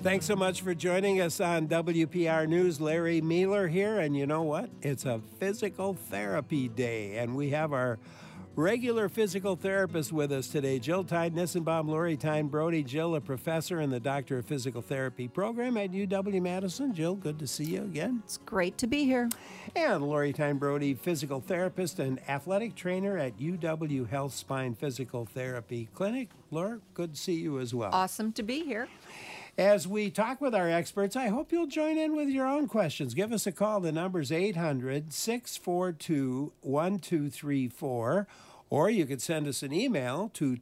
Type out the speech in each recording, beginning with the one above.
Thanks so much for joining us on WPR News. Larry Mueller here, and you know what? It's a physical therapy day, and we have our regular physical therapist with us today, Jill Tide-Nissenbaum, Lori Tyne-Brody. Jill, a professor in the Doctor of Physical Therapy program at UW-Madison. Jill, good to see you again. It's great to be here. And Lori Tyne-Brody, physical therapist and athletic trainer at UW Health Spine Physical Therapy Clinic. Laura, good to see you as well. Awesome to be here. As we talk with our experts, I hope you'll join in with your own questions. Give us a call. The number's 800-642-1234, or you could send us an email to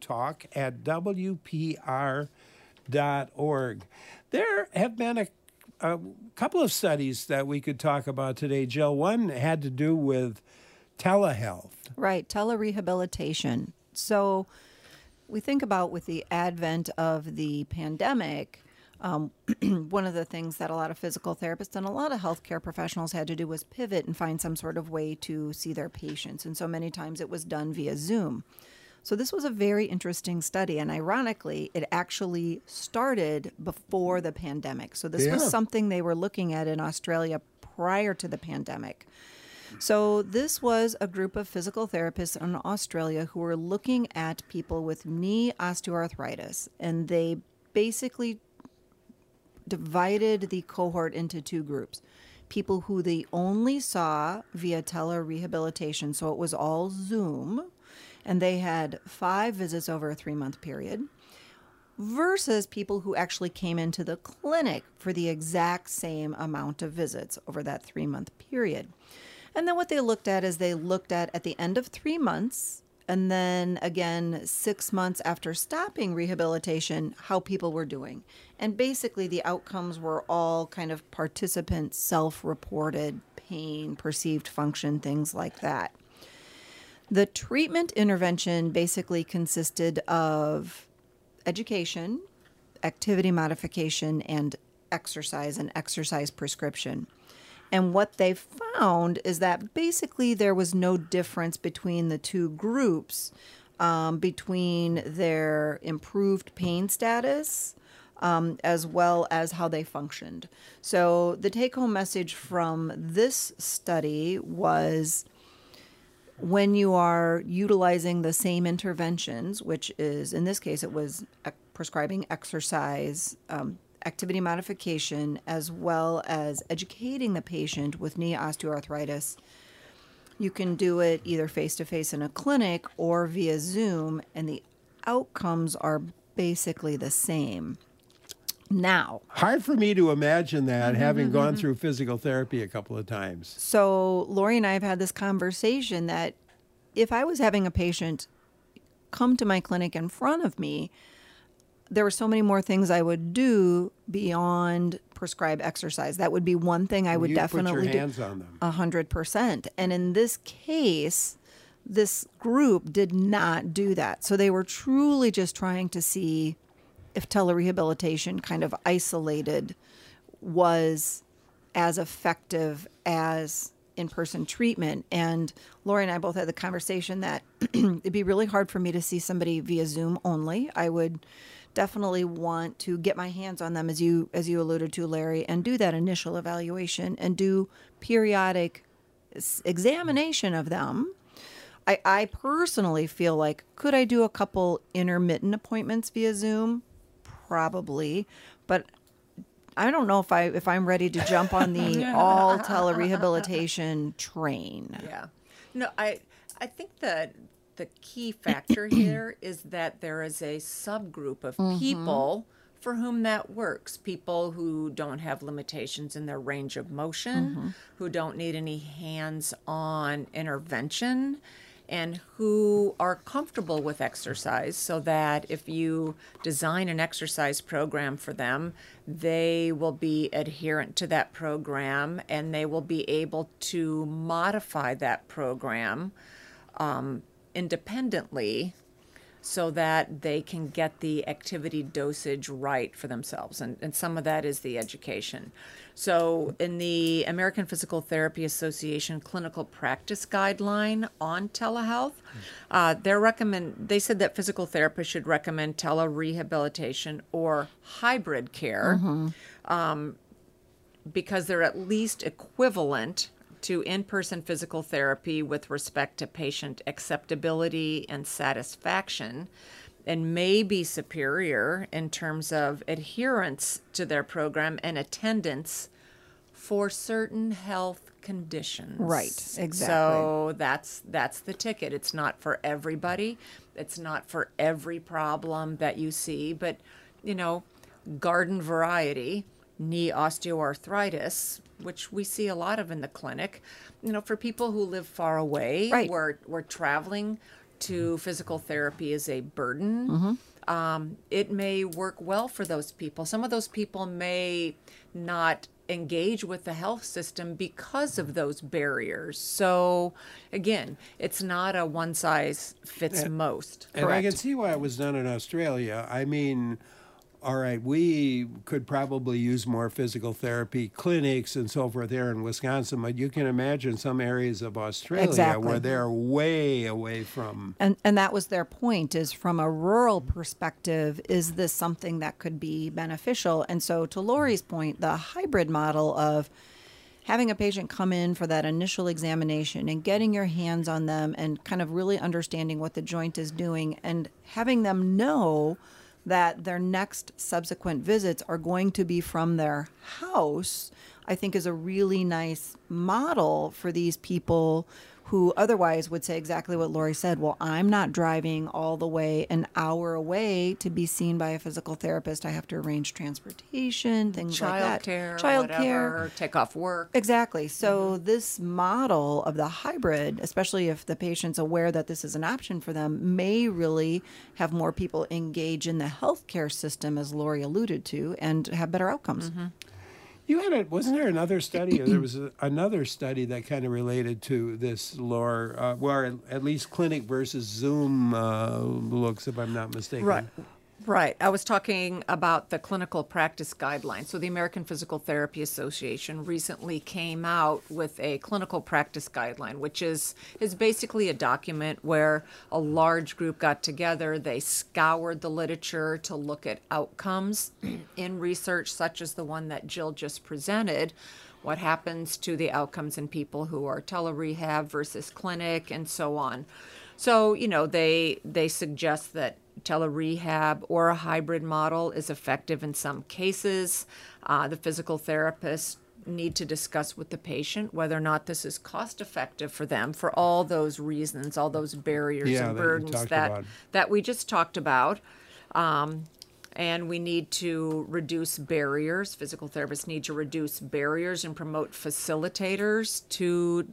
talk@wpr.org. There have been a couple of studies that we could talk about today, Jill. One had to do with telehealth. Right, telerehabilitation. So we think about with the advent of the pandemic, one of the things that a lot of physical therapists and a lot of healthcare professionals had to do was pivot and find some sort of way to see their patients. And so many times it was done via Zoom. So this was a very interesting study. And ironically, it actually started before the pandemic. So this was something they were looking at in Australia prior to the pandemic. So this was a group of physical therapists in Australia who were looking at people with knee osteoarthritis. And they basically divided the cohort into two groups. People who they only saw via telerehabilitation, so it was all Zoom, and they had 5 visits over a 3-month period, versus people who actually came into the clinic for the exact same amount of visits over that 3-month period. And then what they looked at is they looked at the end of 3 months, and then again 6 months after stopping rehabilitation, how people were doing. And basically the outcomes were all kind of participant self-reported pain, perceived function, things like that. The treatment intervention basically consisted of education, activity modification, and exercise prescription. And what they found is that basically there was no difference between the two groups, between their improved pain status as well as how they functioned. So the take-home message from this study was when you are utilizing the same interventions, which is, in this case, it was prescribing exercise, activity modification, as well as educating the patient with knee osteoarthritis. You can do it either face-to-face in a clinic or via Zoom, and the outcomes are basically the same. Now, hard for me to imagine that, having gone through physical therapy a couple of times. So Lori and I have had this conversation that if I was having a patient come to my clinic in front of me, there were so many more things I would do beyond prescribe exercise. That would be one thing I would definitely put your hands on them. 100%. And in this case, this group did not do that. So they were truly just trying to see if telerehabilitation kind of isolated was as effective as in-person treatment. And Lori and I both had the conversation that it'd be really hard for me to see somebody via Zoom only. I would definitely want to get my hands on them, as you alluded to, Larry, and do that initial evaluation and do periodic examination of them. I personally feel like, could I do a couple intermittent appointments via Zoom? Probably, but I don't know if I'm ready to jump on the all telerehabilitation train. Yeah. No, I think that the key factor here is that there is a subgroup of people for whom that works. People who don't have limitations in their range of motion, who don't need any hands-on intervention, and who are comfortable with exercise, so that if you design an exercise program for them, they will be adherent to that program, and they will be able to modify that program independently so that they can get the activity dosage right for themselves. And some of that is the education. So in the American Physical Therapy Association clinical practice guideline on telehealth, they said that physical therapists should recommend telerehabilitation or hybrid care because they're at least equivalent to in-person physical therapy with respect to patient acceptability and satisfaction, and may be superior in terms of adherence to their program and attendance for certain health conditions. Right, exactly. So that's the ticket. It's not for everybody. It's not for every problem that you see, but garden variety, knee osteoarthritis, which we see a lot of in the clinic, for people who live far away, right, where traveling to physical therapy is a burden. It may work well for those people. Some of those people may not engage with the health system because of those barriers. So again, it's not a one size fits most. And I can see why it was done in Australia. I mean, all right, we could probably use more physical therapy clinics and so forth there in Wisconsin, but you can imagine some areas of Australia where they're way away from. And that was their point, is from a rural perspective, is this something that could be beneficial? And so to Lori's point, the hybrid model of having a patient come in for that initial examination and getting your hands on them and kind of really understanding what the joint is doing and having them know that their next subsequent visits are going to be from their house, I think is a really nice model for these people who otherwise would say exactly what Lori said. Well, I'm not driving all the way an hour away to be seen by a physical therapist. I have to arrange transportation, things like that. Childcare, take off work. Exactly. So this model of the hybrid, especially if the patient's aware that this is an option for them, may really have more people engage in the healthcare system, as Lori alluded to, and have better outcomes. Wasn't there another study? There was another study that kind of related to this, Laura, where at least clinic versus Zoom looks, if I'm not mistaken. Right. I was talking about the clinical practice guidelines. So the American Physical Therapy Association recently came out with a clinical practice guideline, which is basically a document where a large group got together. They scoured the literature to look at outcomes in research such as the one that Jill just presented. What happens to the outcomes in people who are telerehab versus clinic and so on. So, they suggest that telerehab or a hybrid model is effective in some cases. The physical therapists need to discuss with the patient whether or not this is cost effective for them for all those reasons, all those barriers and burdens that we just talked about. And we need to reduce barriers. Physical therapists need to reduce barriers and promote facilitators to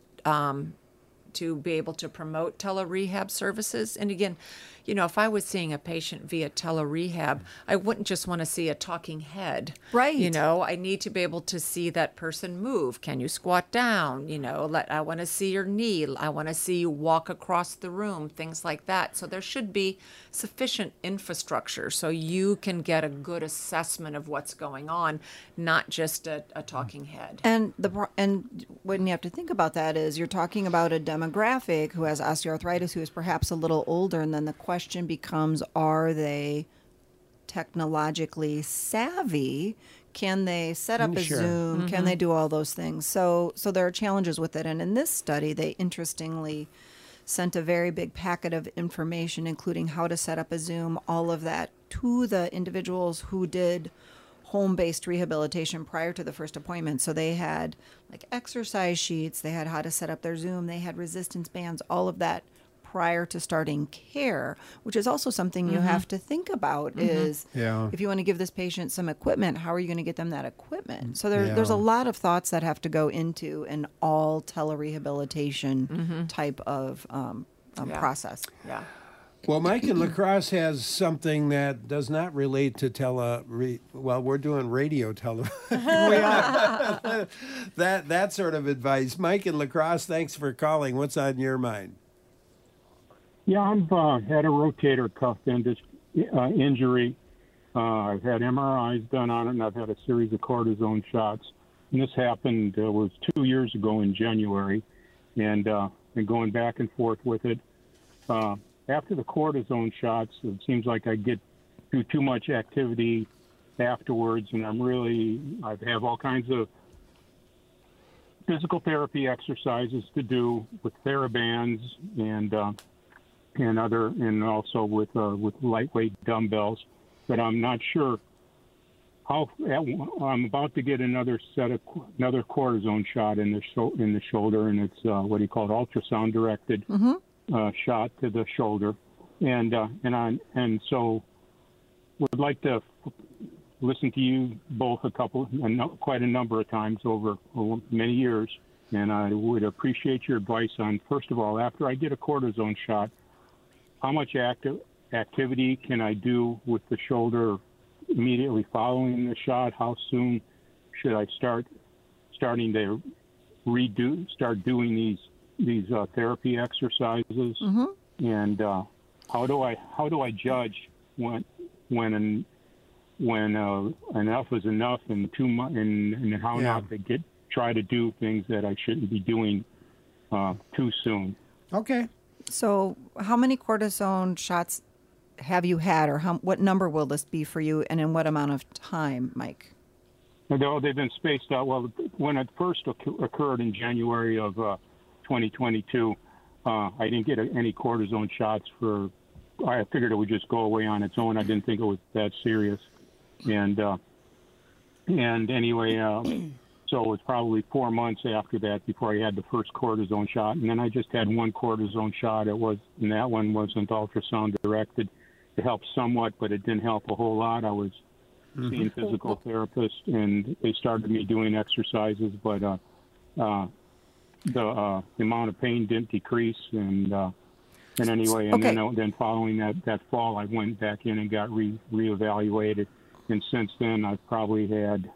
be able to promote telerehab services. And again, if I was seeing a patient via telerehab, I wouldn't just want to see a talking head. Right. I need to be able to see that person move. Can you squat down? I want to see your knee. I want to see you walk across the room, things like that. So there should be sufficient infrastructure so you can get a good assessment of what's going on, not just a talking head. And when you have to think about that is you're talking about a demographic who has osteoarthritis, who is perhaps a little older, and then the question becomes, are they technologically savvy? Can they set up a Zoom? Can they do all those things? So there are challenges with it. And in this study, they interestingly sent a very big packet of information, including how to set up a Zoom, all of that, to the individuals who did home-based rehabilitation prior to the first appointment. So they had like exercise sheets, they had how to set up their Zoom, they had resistance bands, all of that prior to starting care, which is also something you have to think about is if you want to give this patient some equipment, how are you going to get them that equipment? So there's a lot of thoughts that have to go into an all telerehabilitation type of process. Yeah. Well, Mike in La Crosse has something that does not relate to we're doing radio tele. We are. that sort of advice. Mike in La Crosse, thanks for calling. What's on your mind? Yeah, I've had a rotator cuff injury. I've had MRIs done on it, and I've had a series of cortisone shots. And this happened was 2 years ago in January, and going back and forth with it. After the cortisone shots, it seems like I do too much activity afterwards, and I have all kinds of physical therapy exercises to do with TheraBands and also with lightweight dumbbells. But I'm not sure how. I'm about to get another cortisone shot in the shoulder, and it's what do you call it, ultrasound directed shot to the shoulder, and so would like to listen to you both quite a number of times over many years, and I would appreciate your advice on, first of all, after I get a cortisone shot, how much activity can I do with the shoulder immediately following the shot? How soon should I start doing these therapy exercises? And how do I judge when enough is enough and too much, and how not to try to do things that I shouldn't be doing too soon? Okay. So how many cortisone shots have you had, or what number will this be for you, and in what amount of time, Mike? Although they've been spaced out. Well, when it first occurred in January of 2022, I didn't get any cortisone shots I figured it would just go away on its own. I didn't think it was that serious. And anyway, so it was probably 4 months after that before I had the first cortisone shot. And then I just had one cortisone shot. And that one wasn't ultrasound directed. It helped somewhat, but it didn't help a whole lot. I was seeing physical therapists, and they started me doing exercises, but the amount of pain didn't decrease. And anyway, and then following that fall, I went back in and got reevaluated. And since then, I've probably had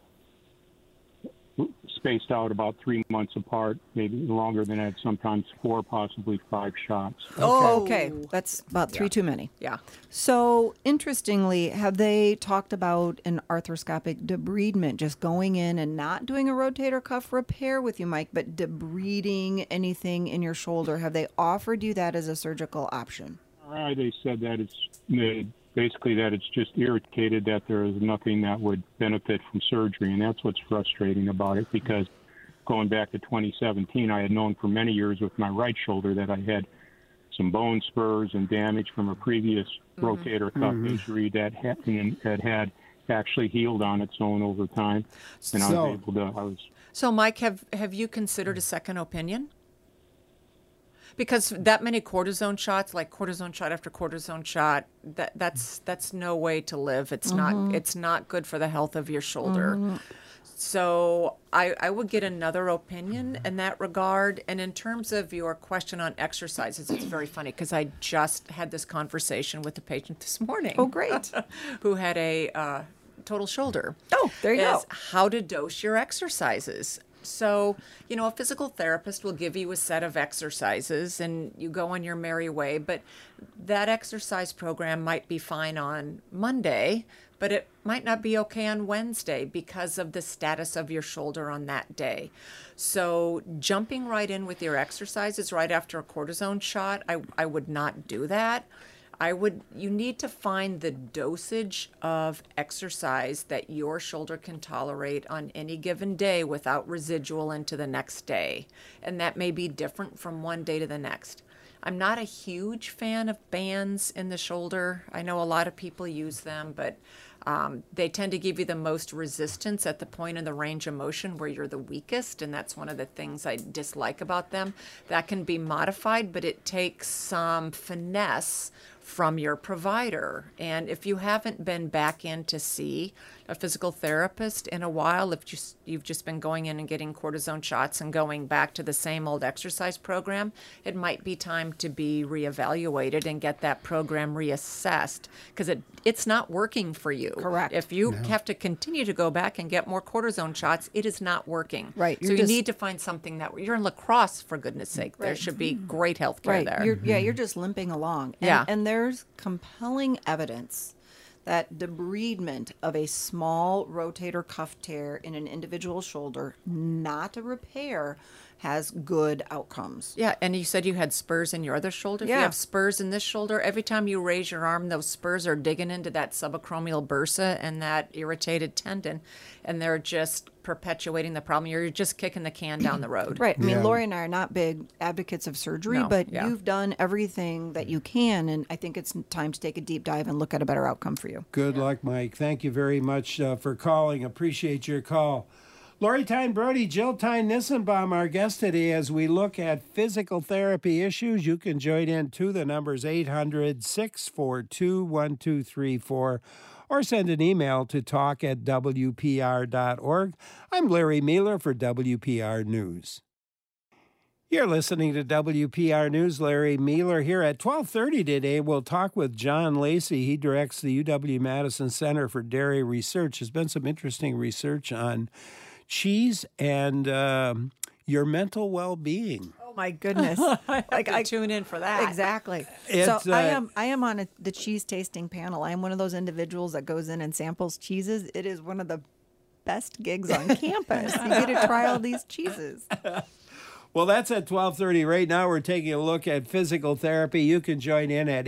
spaced out about 3 months apart, maybe longer than that, sometimes 4, possibly 5 shots. Oh, okay. That's about 3 too many. Yeah. So, interestingly, have they talked about an arthroscopic debridement, just going in and not doing a rotator cuff repair with you, Mike, but debriding anything in your shoulder? Have they offered you that as a surgical option? They said that basically that it's just irritated, that there is nothing that would benefit from surgery. And that's what's frustrating about it, because going back to 2017, I had known for many years with my right shoulder that I had some bone spurs and damage from a previous rotator cuff injury that had actually healed on its own over time. And So, Mike, have you considered a second opinion? Because that many cortisone shots, like cortisone shot after cortisone shot, that's no way to live. It's not good for the health of your shoulder. So I would get another opinion in that regard. And in terms of your question on exercises, it's very funny because I just had this conversation with a patient this morning. Oh, great. Who had a total shoulder. Oh, there you go. How to dose your exercises. So, a physical therapist will give you a set of exercises and you go on your merry way, but that exercise program might be fine on Monday, but it might not be okay on Wednesday because of the status of your shoulder on that day. So jumping right in with your exercises right after a cortisone shot, I would not do that. You need to find the dosage of exercise that your shoulder can tolerate on any given day without residual into the next day. And that may be different from one day to the next. I'm not a huge fan of bands in the shoulder. I know a lot of people use them, but they tend to give you the most resistance at the point in the range of motion where you're the weakest, and that's one of the things I dislike about them. That can be modified, but it takes some finesse from your provider. And if you haven't been back in to see a physical therapist in a while. If you've just been going in and getting cortisone shots and going back to the same old exercise program, it might be time to be reevaluated and get that program reassessed, because it's not working for you. Correct. If you have to continue to go back and get more cortisone shots, it is not working. Right. So you need to find something that you're in lacrosse, for goodness sake. There should be great health care Right. there. You're just limping along. And there's compelling evidence that debridement of a small rotator cuff tear in an individual shoulder, not a repair, has good outcomes. Yeah, and you said you had spurs in your other shoulder. If you Yeah. have spurs in this shoulder, every time you raise your arm, those spurs are digging into that subacromial bursa and that irritated tendon, and they're just perpetuating the problem. You're just kicking the can down the road. Right. I mean, Yeah. Lori and I are not big advocates of surgery, No, but yeah. you've done everything that you can, and I think it's time to take a deep dive and look at a better outcome for you. Good luck, Mike. Thank you very much for calling. Appreciate your call. Lori Tyne Brody, Jill Tyne Nissenbaum, our guest today, as we look at physical therapy issues. You can join in too. The number's 800-642-1234, or send an email to talk@wpr.org. I'm Larry Mealer for WPR News. You're listening to WPR News. Larry Mealer here. At 12:30 today, we'll talk with John Lacey. He directs the UW-Madison Center for Dairy Research. There's been some interesting research on cheese and your mental well-being. Oh my goodness! I tune in for that. Exactly. It's, So I am on the cheese tasting panel. I am one of those individuals that goes in and samples cheeses. It is one of the best gigs on campus. You get to try all these cheeses. Well, that's at 12:30. Right now, we're taking a look at physical therapy. You can join in at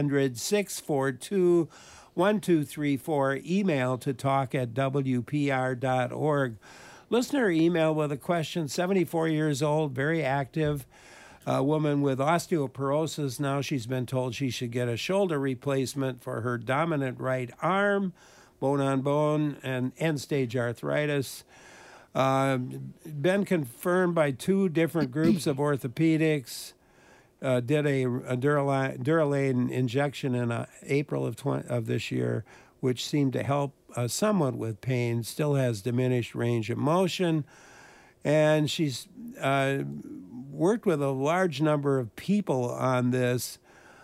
800-642-1234. Email to talk@wpr.org. Listener email with a question, 74 years old, very active, a woman with osteoporosis. Now she's been told she should get a shoulder replacement for her dominant right arm, bone on bone, and end-stage arthritis. Been confirmed by two different groups of orthopedics. Did a Durolane injection in April of this year, which seemed to help somewhat with pain. Still has diminished range of motion, and she's worked with a large number of people on this.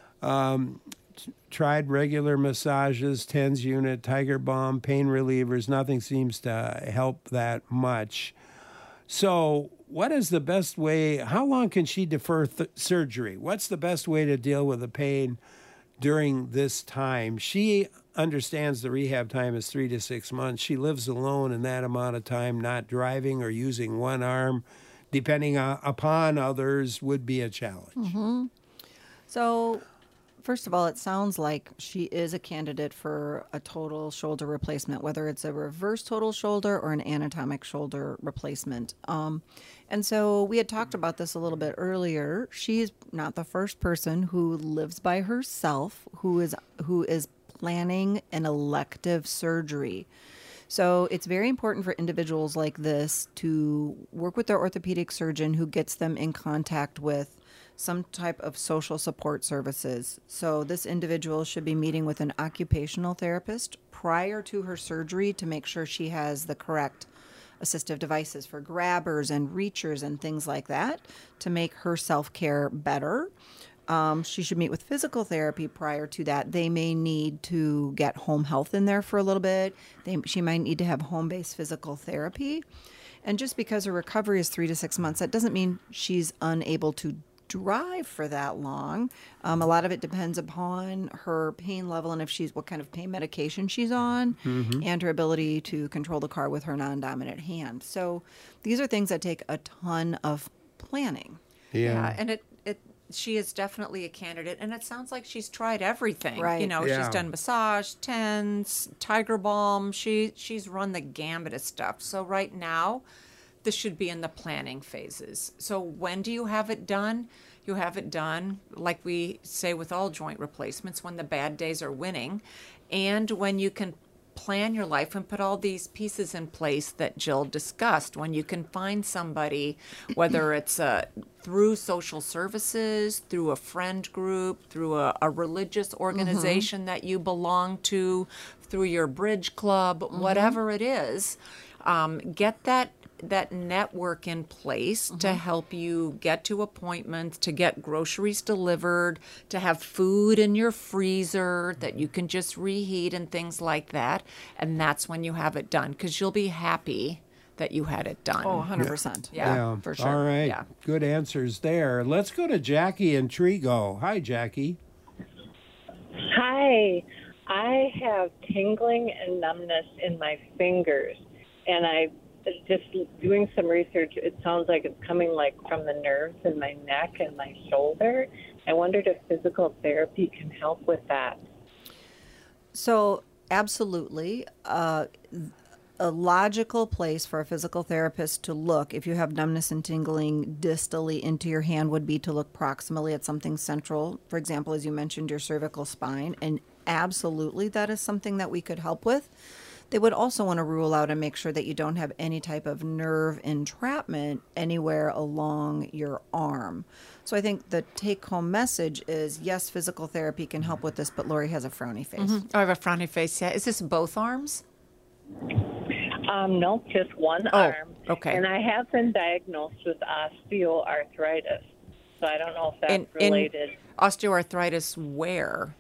Tried regular massages, TENS unit, Tiger Balm, pain relievers. Nothing seems to help that much. So what is the best way? How long can she defer surgery? What's the best way to deal with the pain during this time? She understands the rehab time is 3 to 6 months. She lives alone in that amount of time, not driving or using one arm, depending upon others, would be a challenge. Mm-hmm. So, first of all, it sounds like she is a candidate for a total shoulder replacement, whether it's a reverse total shoulder or an anatomic shoulder replacement. And so we had talked about this a little bit earlier. She's not the first person who lives by herself who is planning an elective surgery. So it's very important for individuals like this to work with their orthopedic surgeon who gets them in contact with some type of social support services. So this individual should be meeting with an occupational therapist prior to her surgery to make sure she has the correct assistive devices for grabbers and reachers and things like that to make her self-care better. She should meet with physical therapy prior to that. They may need to get home health in there for a little bit. She might need to have home-based physical therapy. And just because her recovery is 3 to 6 months, that doesn't mean she's unable to drive for that long. A lot of it depends upon her pain level and what kind of pain medication she's on, and her ability to control the car with her non-dominant hand. So these are things that take a ton of planning. Yeah, and she is definitely a candidate, and it sounds like she's tried everything. Right. You know, she's done massage, TENS, Tiger Balm. She's run the gambit of stuff. So right now, this should be in the planning phases. So when do you have it done? You have it done, like we say with all joint replacements, when the bad days are winning, and when you can plan your life and put all these pieces in place that Jill discussed. When you can find somebody, whether it's through social services, through a friend group, through a religious organization that you belong to, through your bridge club, whatever it is, get that network in place to help you get to appointments, to get groceries delivered, to have food in your freezer that you can just reheat and things like that. And that's when you have it done, because you'll be happy that you had it done. Oh, 100%. Yeah, for sure. All right. Yeah. Good answers there. Let's go to Jackie in Trigo. Hi, Jackie. Hi, I have tingling and numbness in my fingers, and I just doing some research. It sounds like it's coming like from the nerves in my neck and my shoulder. I wondered if physical therapy can help with that. So, absolutely. A logical place for a physical therapist to look if you have numbness and tingling distally into your hand would be to look proximally at something central. For example, as you mentioned, your cervical spine. And absolutely, that is something that we could help with. They would also want to rule out and make sure that you don't have any type of nerve entrapment anywhere along your arm. So I think the take-home message is, yes, physical therapy can help with this, but Lori has a frowny face. I have a frowny face, yeah. Is this both arms? No, just one arm. Okay. And I have been diagnosed with osteoarthritis, so I don't know if that's related. Osteoarthritis where?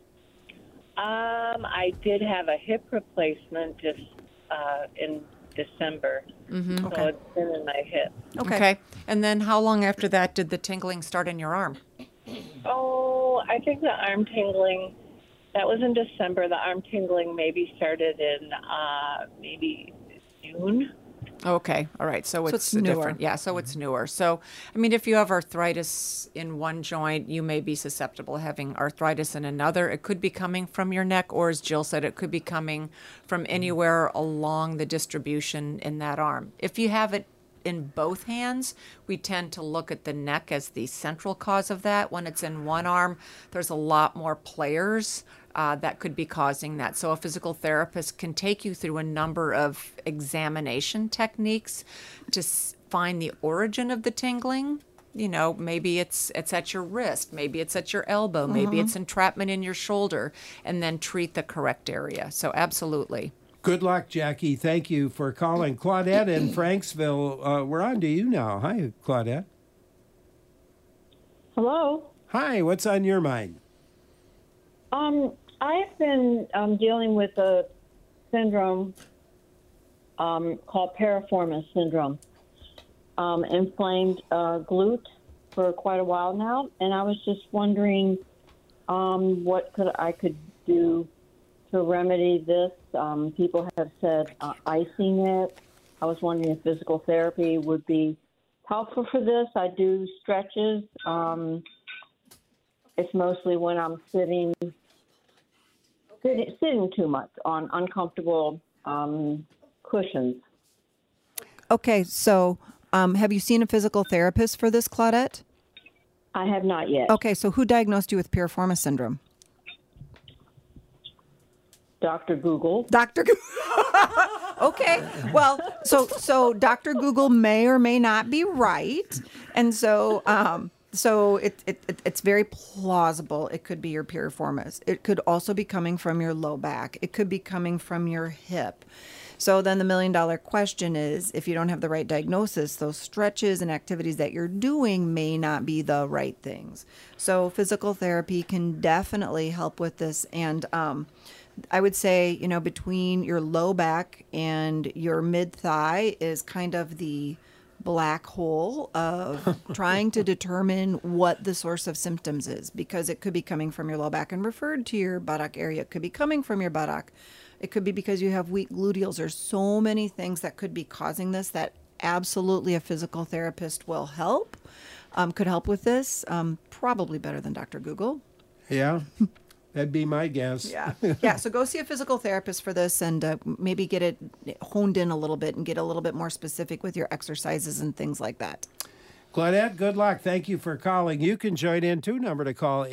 I did have a hip replacement just in December, so it's been in my hip. Okay. And then how long after that did the tingling start in your arm? Oh, I think the arm tingling, that was in December. The arm tingling maybe started in maybe June. Okay. All right. So it's newer. different. Yeah. So it's newer. So, I mean, if you have arthritis in one joint, you may be susceptible to having arthritis in another. It could be coming from your neck, or as Jill said, it could be coming from anywhere along the distribution in that arm. If you have it in both hands, we tend to look at the neck as the central cause of that. When it's in one arm, there's a lot more players that could be causing that. So a physical therapist can take you through a number of examination techniques to find the origin of the tingling. You know, maybe it's at your wrist, maybe it's at your elbow, maybe it's entrapment in your shoulder, and then treat the correct area. So absolutely. Good luck, Jackie. Thank you for calling. Claudette in Franksville, we're on to you now. Hi, Claudette. Hello. Hi, what's on your mind? I've been dealing with a syndrome called piriformis syndrome, inflamed glute for quite a while now, and I was just wondering what I could do to remedy this. People have said icing it. I was wondering if physical therapy would be helpful for this. I do stretches. It's mostly when I'm sitting too much on uncomfortable cushions. Okay, so have you seen a physical therapist for this, Claudette? I have not yet. Okay, so who diagnosed you with piriformis syndrome? Dr. Google. Dr. Google. Okay. Well, so Dr. Google may or may not be right. And so it's very plausible. It could be your piriformis. It could also be coming from your low back. It could be coming from your hip. So then the $1 million question is, if you don't have the right diagnosis, those stretches and activities that you're doing may not be the right things. So physical therapy can definitely help with this. And I would say, between your low back and your mid thigh is kind of the black hole of trying to determine what the source of symptoms is, because it could be coming from your low back and referred to your buttock area. It could be coming from your buttock. It could be because you have weak gluteals. There's so many things that could be causing this that absolutely a physical therapist will help, could help with this, probably better than Dr. Google. Yeah, that'd be my guess. Yeah. So go see a physical therapist for this, and maybe get it honed in a little bit and get a little bit more specific with your exercises and things like that. Claudette, good luck. Thank you for calling. You can join in too. Number to call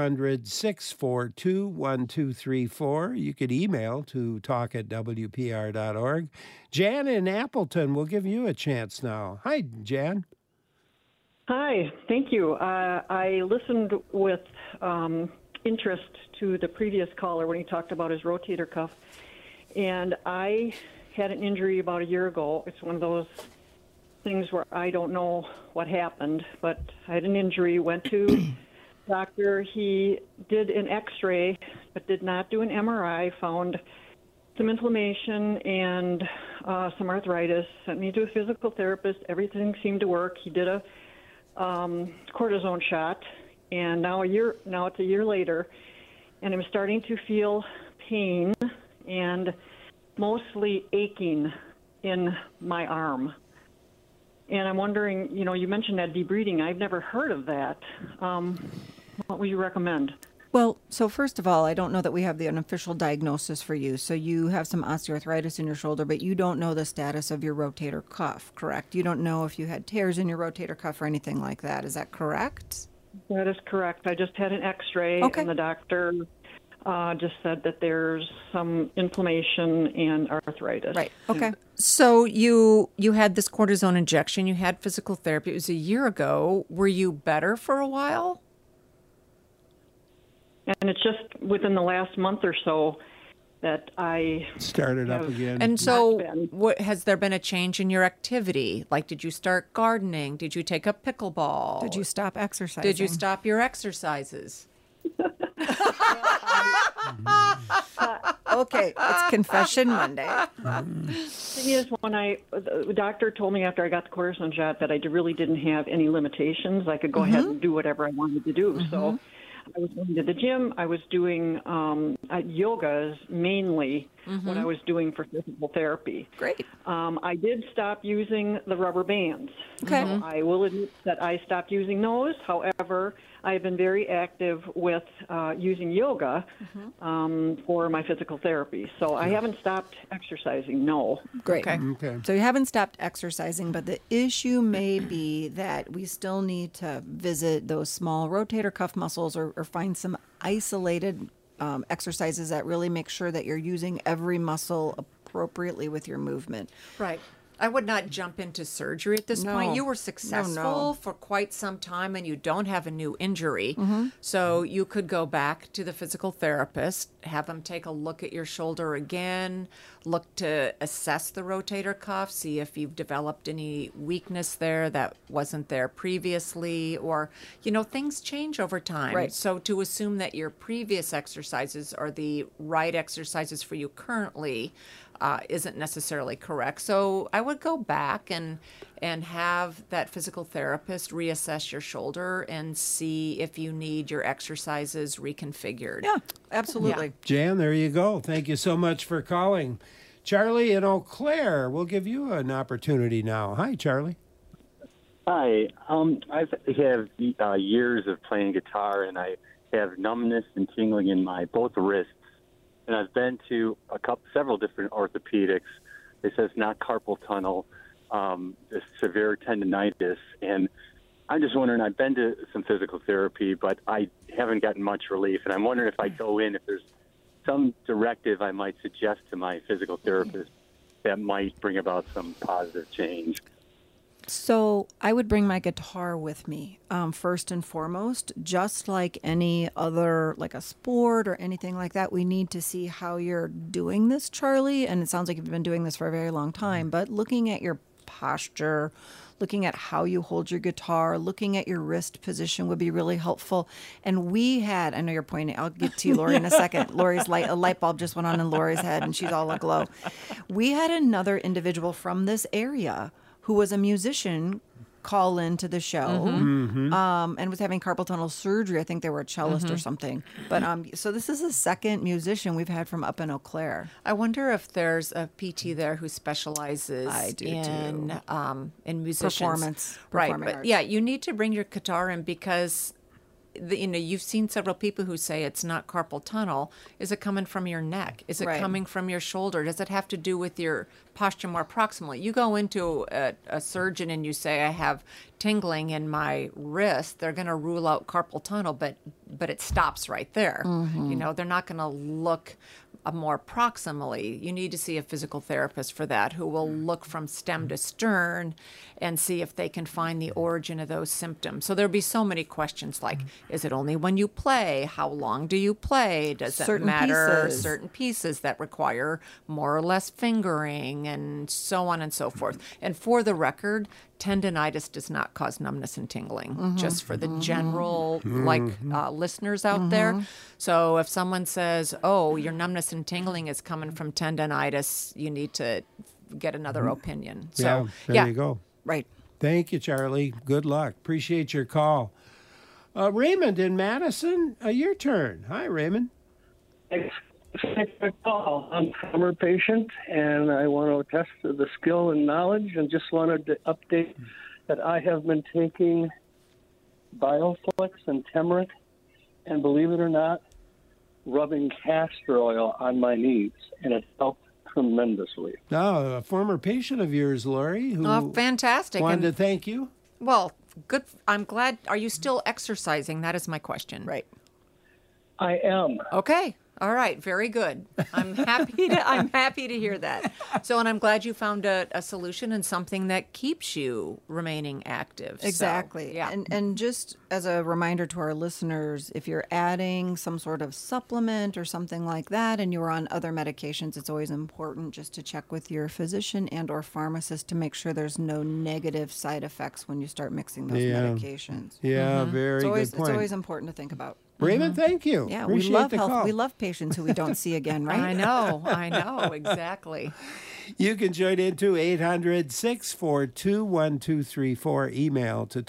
800-642-1234. You could email to talk@wpr.org. Jan in Appleton, we'll give you a chance now. Hi, Jan. Hi, thank you. I listened with interest to the previous caller when he talked about his rotator cuff, and I had an injury about a year ago. It's one of those things where I don't know what happened, but I had an injury, went to doctor. He did an x-ray, but did not do an MRI, found some inflammation and some arthritis, sent me to a physical therapist. Everything seemed to work. He did a cortisone shot, and now it's a year later, and I'm starting to feel pain and mostly aching in my arm. And I'm wondering, you mentioned that debriding. I've never heard of that. What would you recommend? Well, so first of all, I don't know that we have the unofficial diagnosis for you. So you have some osteoarthritis in your shoulder, but you don't know the status of your rotator cuff, correct? You don't know if you had tears in your rotator cuff or anything like that. Is that correct? That is correct. I just had an x-ray, and the doctor just said that there's some inflammation and arthritis. Right. Okay. So you had this cortisone injection. You had physical therapy. It was a year ago. Were you better for a while? And it's just within the last month or so that I started up again. And so has there been a change in your activity? Like, did you start gardening? Did you take up pickleball? Did you stop exercising? Did you stop your exercises? Okay, it's Confession Monday. Thing is, the doctor told me after I got the cortisone shot that I really didn't have any limitations. I could go ahead and do whatever I wanted to do. So I was going to the gym. I was doing yoga is mainly what I was doing for physical therapy. Great. I did stop using the rubber bands. Okay. So I will admit that I stopped using those. However, I have been very active with using yoga for my physical therapy. So I haven't stopped exercising, no. Great. Okay. So you haven't stopped exercising, but the issue may be that we still need to visit those small rotator cuff muscles or find some isolated exercises that really make sure that you're using every muscle appropriately with your movement. Right. I would not jump into surgery at this point. You were successful for quite some time and you don't have a new injury. So you could go back to the physical therapist, have them take a look at your shoulder again, look to assess the rotator cuff, see if you've developed any weakness there that wasn't there previously, or, things change over time. Right. So to assume that your previous exercises are the right exercises for you currently isn't necessarily correct. So I would go back and have that physical therapist reassess your shoulder and see if you need your exercises reconfigured. Yeah, absolutely. Jan, there you go. Thank you so much for calling. Charlie in Eau Claire, we'll give you an opportunity now. Hi, Charlie. Hi. I've have years of playing guitar, and I have numbness and tingling in my both wrists. And I've been to several different orthopedics. They say it's not carpal tunnel, it's severe tendonitis. And I'm just wondering, I've been to some physical therapy, but I haven't gotten much relief. And I'm wondering if I go in, if there's some directive I might suggest to my physical therapist that might bring about some positive change. So I would bring my guitar with me, first and foremost, just like any other, like a sport or anything like that. We need to see how you're doing this, Charlie. And it sounds like you've been doing this for a very long time, but looking at your posture, looking at how you hold your guitar, looking at your wrist position would be really helpful. And I know you're pointing, I'll get to you, Lori, in a second. Lori's a light bulb just went on in Lori's head and she's all aglow. We had another individual from this area who was a musician call into the show and was having carpal tunnel surgery. I think they were a cellist or something. But so this is the second musician we've had from up in Eau Claire. I wonder if there's a PT there who specializes in musicians. Performing But arts. yeah, you need to bring your guitar in because you've seen several people who say it's not carpal tunnel. Is it coming from your neck? Is it coming from your shoulder? Does it have to do with your posture more proximally? You go into a surgeon and you say, I have tingling in my wrist, they're going to rule out carpal tunnel, but it stops right there. You know, they're not going to look more proximally. You need to see a physical therapist for that, who will look from stem to stern and see if they can find the origin of those symptoms. So there'll be so many questions like, is it only when you play? How long do you play? Does it matter? Pieces. Certain pieces that require more or less fingering, and so on and so forth. And for the record, tendinitis does not cause numbness and tingling, just for the general listeners out there. So if someone says, oh, your numbness and tingling is coming from tendinitis, you need to get another opinion. So, there you go. Right. Thank you, Charlie. Good luck. Appreciate your call. Raymond in Madison, your turn. Hi, Raymond. Thanks for the call. I'm a former patient, and I want to attest to the skill and knowledge, and just wanted to update that I have been taking Bioflex and Turmeric, and believe it or not, rubbing castor oil on my knees, and it helped tremendously. Oh, a former patient of yours, Lori, who Oh, fantastic. wanted to And, thank you. well, good. I'm glad. Are you still exercising? That is my question. Right. I am. Okay. All right. Very good. I'm happy to hear that. So, and I'm glad you found a solution and something that keeps you remaining active. So, Exactly. yeah. And just as a reminder to our listeners, if you're adding some sort of supplement or something like that and you're on other medications, it's always important just to check with your physician and or pharmacist to make sure there's no negative side effects when you start mixing those medications. Yeah, very good point. It's always important to think about. Raymond, thank you. Yeah, Appreciate we love the health. call. We love patients who we don't see again, right? I know, exactly. You can join in too, 800-642-1234. Email to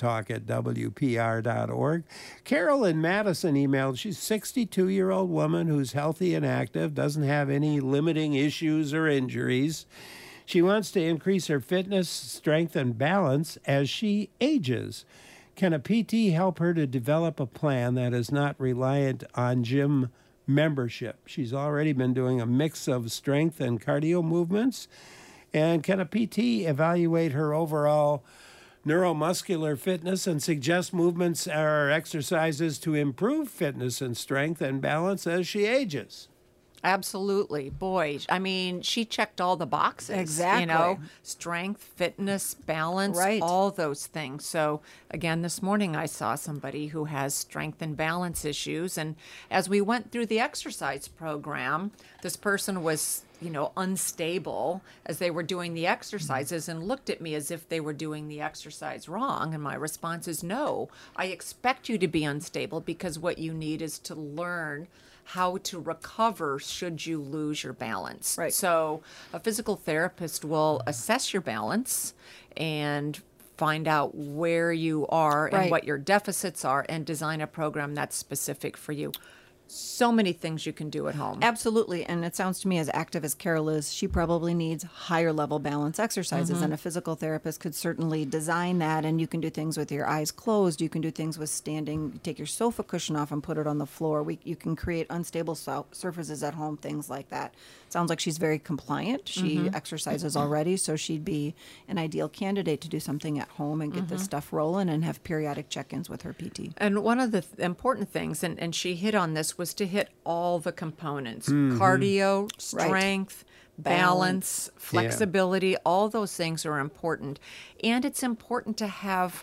talk@wpr.org. Carol in Madison emailed. She's a 62-year-old woman who's healthy and active, doesn't have any limiting issues or injuries. She wants to increase her fitness, strength, and balance as she ages. Can a PT help her to develop a plan that is not reliant on gym membership? She's already been doing a mix of strength and cardio movements. And can a PT evaluate her overall neuromuscular fitness and suggest movements or exercises to improve fitness and strength and balance as she ages? Absolutely. Boy, I mean, she checked all the boxes. Exactly. You know, strength, fitness, balance, Right. all those things. So, again, this morning I saw somebody who has strength and balance issues. And as we went through the exercise program, this person was, you know, unstable as they were doing the exercises and looked at me as if they were doing the exercise wrong. And my response is, no, I expect you to be unstable because what you need is to learn how to recover should you lose your balance. Right. So a physical therapist will assess your balance and find out where you are and Right. what your deficits are and design a program that's specific for you. So many things you can do at home. Absolutely. And it sounds to me, as active as Carol is, she probably needs higher level balance exercises. And a physical therapist could certainly design that. And you can do things with your eyes closed. You can do things with standing, take your sofa cushion off and put it on the floor. You can create unstable surfaces at home, things like that. Sounds like she's very compliant. She exercises already, so she'd be an ideal candidate to do something at home and get this stuff rolling and have periodic check-ins with her PT. And one of the important things, and she hit on this, was to hit all the components: cardio, strength, balance, flexibility. All those things are important. And it's important to have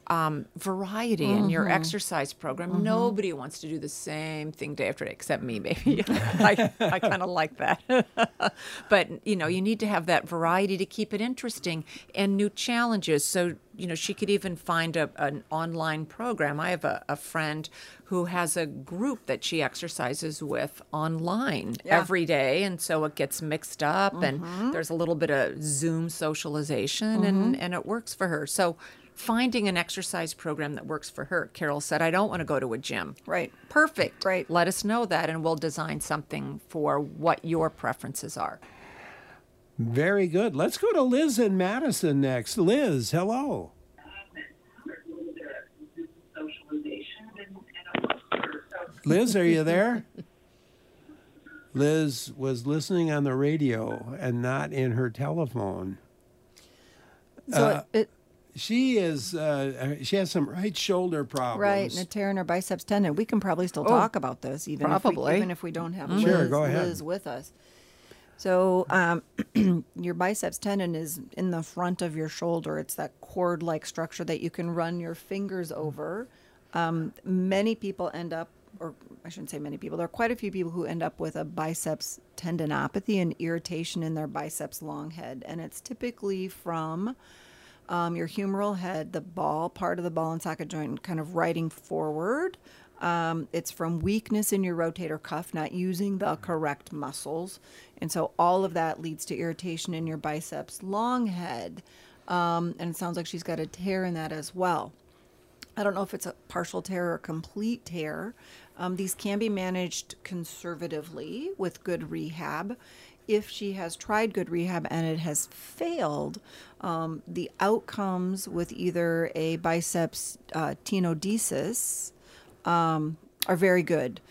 variety in your exercise program. Nobody wants to do the same thing day after day, except me, maybe. I kind of like that. But, you know, you need to have that variety to keep it interesting and new challenges. So, you know, she could even find an online program. I have a friend who has a group that she exercises with online every day. And so it gets mixed up and there's a little bit of Zoom socialization and it works for her. So finding an exercise program that works for her. Carol said, I don't want to go to a gym. Right. Perfect. Right. Let us know that and we'll design something for what your preferences are. Very good. Let's go to Liz in Madison next. Liz, hello. Liz, are you there? Liz was listening on the radio and not in her telephone. So She is. She has some right shoulder problems. Right, and a tear in her biceps tendon. We can probably still talk about this, even if we don't have Sure, go ahead. Liz with us. So your biceps tendon is in the front of your shoulder. It's that cord-like structure that you can run your fingers over. Many people end up, or I shouldn't say many people, there are quite a few people who end up with a biceps tendinopathy and irritation in their biceps long head. And it's typically from your humeral head, the part of the ball and socket joint, kind of riding forward. It's from weakness in your rotator cuff, not using the correct muscles. And so all of that leads to irritation in your biceps long head. And it sounds like she's got a tear in that as well. I don't know if it's a partial tear or a complete tear. These can be managed conservatively with good rehab. If she has tried good rehab and it has failed, the outcomes with either a biceps tenodesis are very good.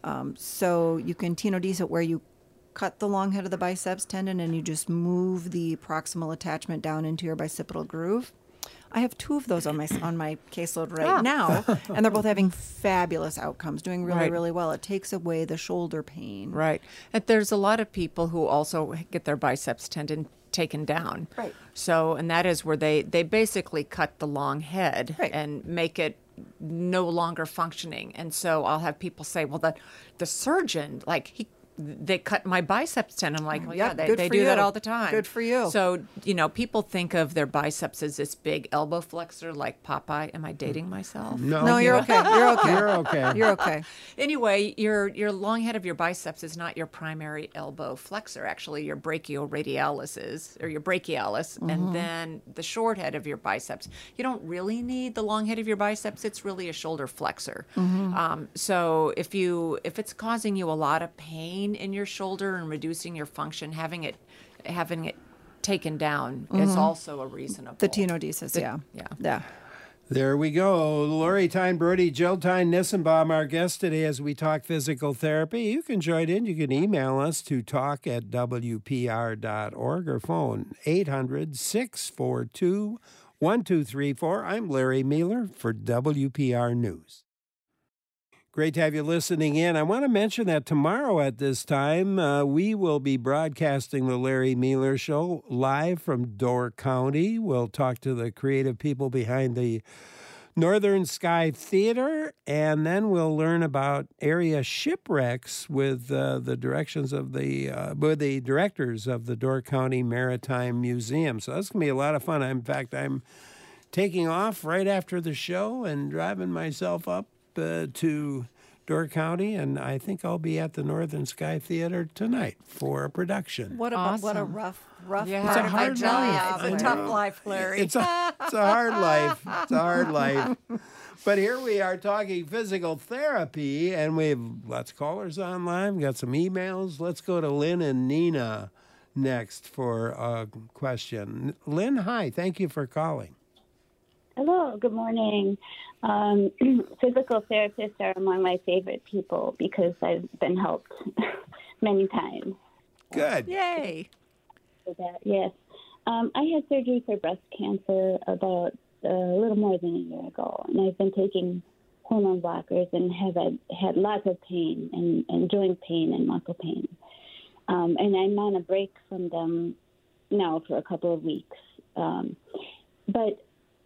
So you can tenodese it where you cut the long head of the biceps tendon and you just move the proximal attachment down into your bicipital groove. I have 2 of those on my caseload right now, and they're both having fabulous outcomes, doing really, really well. It takes away the shoulder pain. Right. And there's a lot of people who also get their biceps tendon taken down. Right. So, and that is where they basically cut the long head and make it no longer functioning. And so I'll have people say, well, the surgeon, they cut my biceps tendon. I'm like, well, yeah, they do that all the time. Good for you. So, people think of their biceps as this big elbow flexor like Popeye. Am I dating myself? No, you're okay. You're okay. You're okay. You're okay. Anyway, your long head of your biceps is not your primary elbow flexor. Actually, your brachioradialis is, or your brachialis, and then the short head of your biceps. You don't really need the long head of your biceps. It's really a shoulder flexor. So if it's causing you a lot of pain in your shoulder and reducing your function, having it taken down is also a reasonable. The tenodesis, yeah. There we go. Lori Tyne Brody, Jill Tyne Nissenbaum, our guest today as we talk physical therapy. You can join in. You can email us to talk@wpr.org or phone 800-642-1234. I'm Larry Mueller for WPR News. Great to have you listening in. I want to mention that tomorrow at this time, we will be broadcasting the Larry Mueller Show live from Door County. We'll talk to the creative people behind the Northern Sky Theater, and then we'll learn about area shipwrecks with the directors of the Door County Maritime Museum. So that's going to be a lot of fun. In fact, I'm taking off right after the show and driving myself up to Door County, and I think I'll be at the Northern Sky Theater tonight for a production. What a rough Yeah, part a of hard my life. job. It's a tough life, Larry. It's a hard life. It's a hard life. But here we are talking physical therapy, and we have lots of callers online. We've got some emails. Let's go to Lynn and Nina next for a question. Lynn, hi. Thank you for calling. Hello, good morning. Physical therapists are among my favorite people because I've been helped many times. Good. Yay. For that, yes. I had surgery for breast cancer about a little more than a year ago, and I've been taking hormone blockers and have had lots of pain and joint pain and muscle pain. And I'm on a break from them now for a couple of weeks. But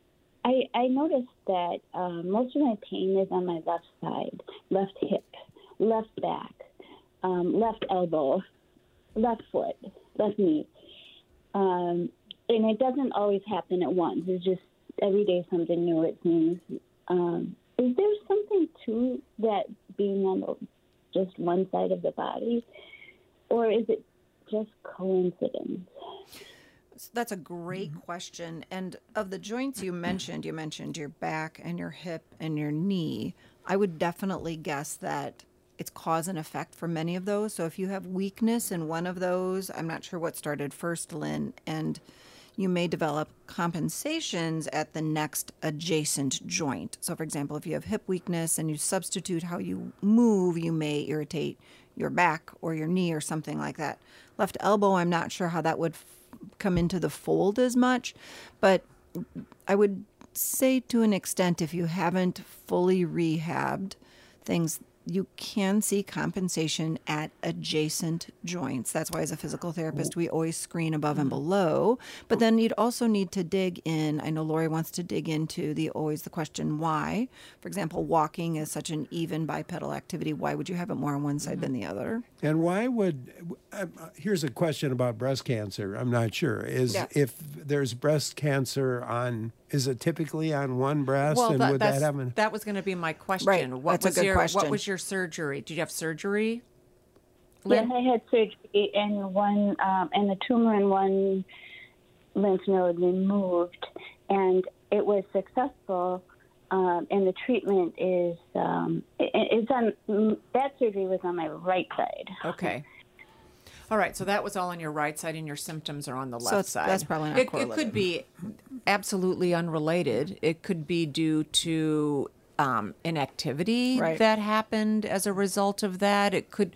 I noticed that most of my pain is on my left side, left hip, left back, left elbow, left foot, left knee. And it doesn't always happen at once. It's just every day something new, it seems. Is there something to that being on just one side of the body? Or is it just coincidence? That's a great question. And of the joints you mentioned your back and your hip and your knee. I would definitely guess that it's cause and effect for many of those. So if you have weakness in one of those, I'm not sure what started first, Lynn, and you may develop compensations at the next adjacent joint. So for example, if you have hip weakness and you substitute how you move, you may irritate your back or your knee or something like that. Left elbow, I'm not sure how that would come into the fold as much, but I would say to an extent, if you haven't fully rehabbed things, you can see compensation at adjacent joints. That's why as a physical therapist, we always screen above and below. But then you'd also need to dig in. I know Lori wants to dig into always the question why. For example, walking is such an even bipedal activity. Why would you have it more on one side than the other? And why would, here's a question about breast cancer. I'm not sure. If there's breast cancer is it typically on one breast? Well, and that was going to be my question. Right. That's a good question. What was your surgery? Did you have surgery? Yes, I had surgery and and the tumor in one lymph node removed, and it was successful. And the treatment is it's on that surgery was on my right side. Okay. All right, so that was all on your right side, and your symptoms are on the left side. That's probably not correlated. It could be absolutely unrelated. It could be due to inactivity that happened as a result of that. It could,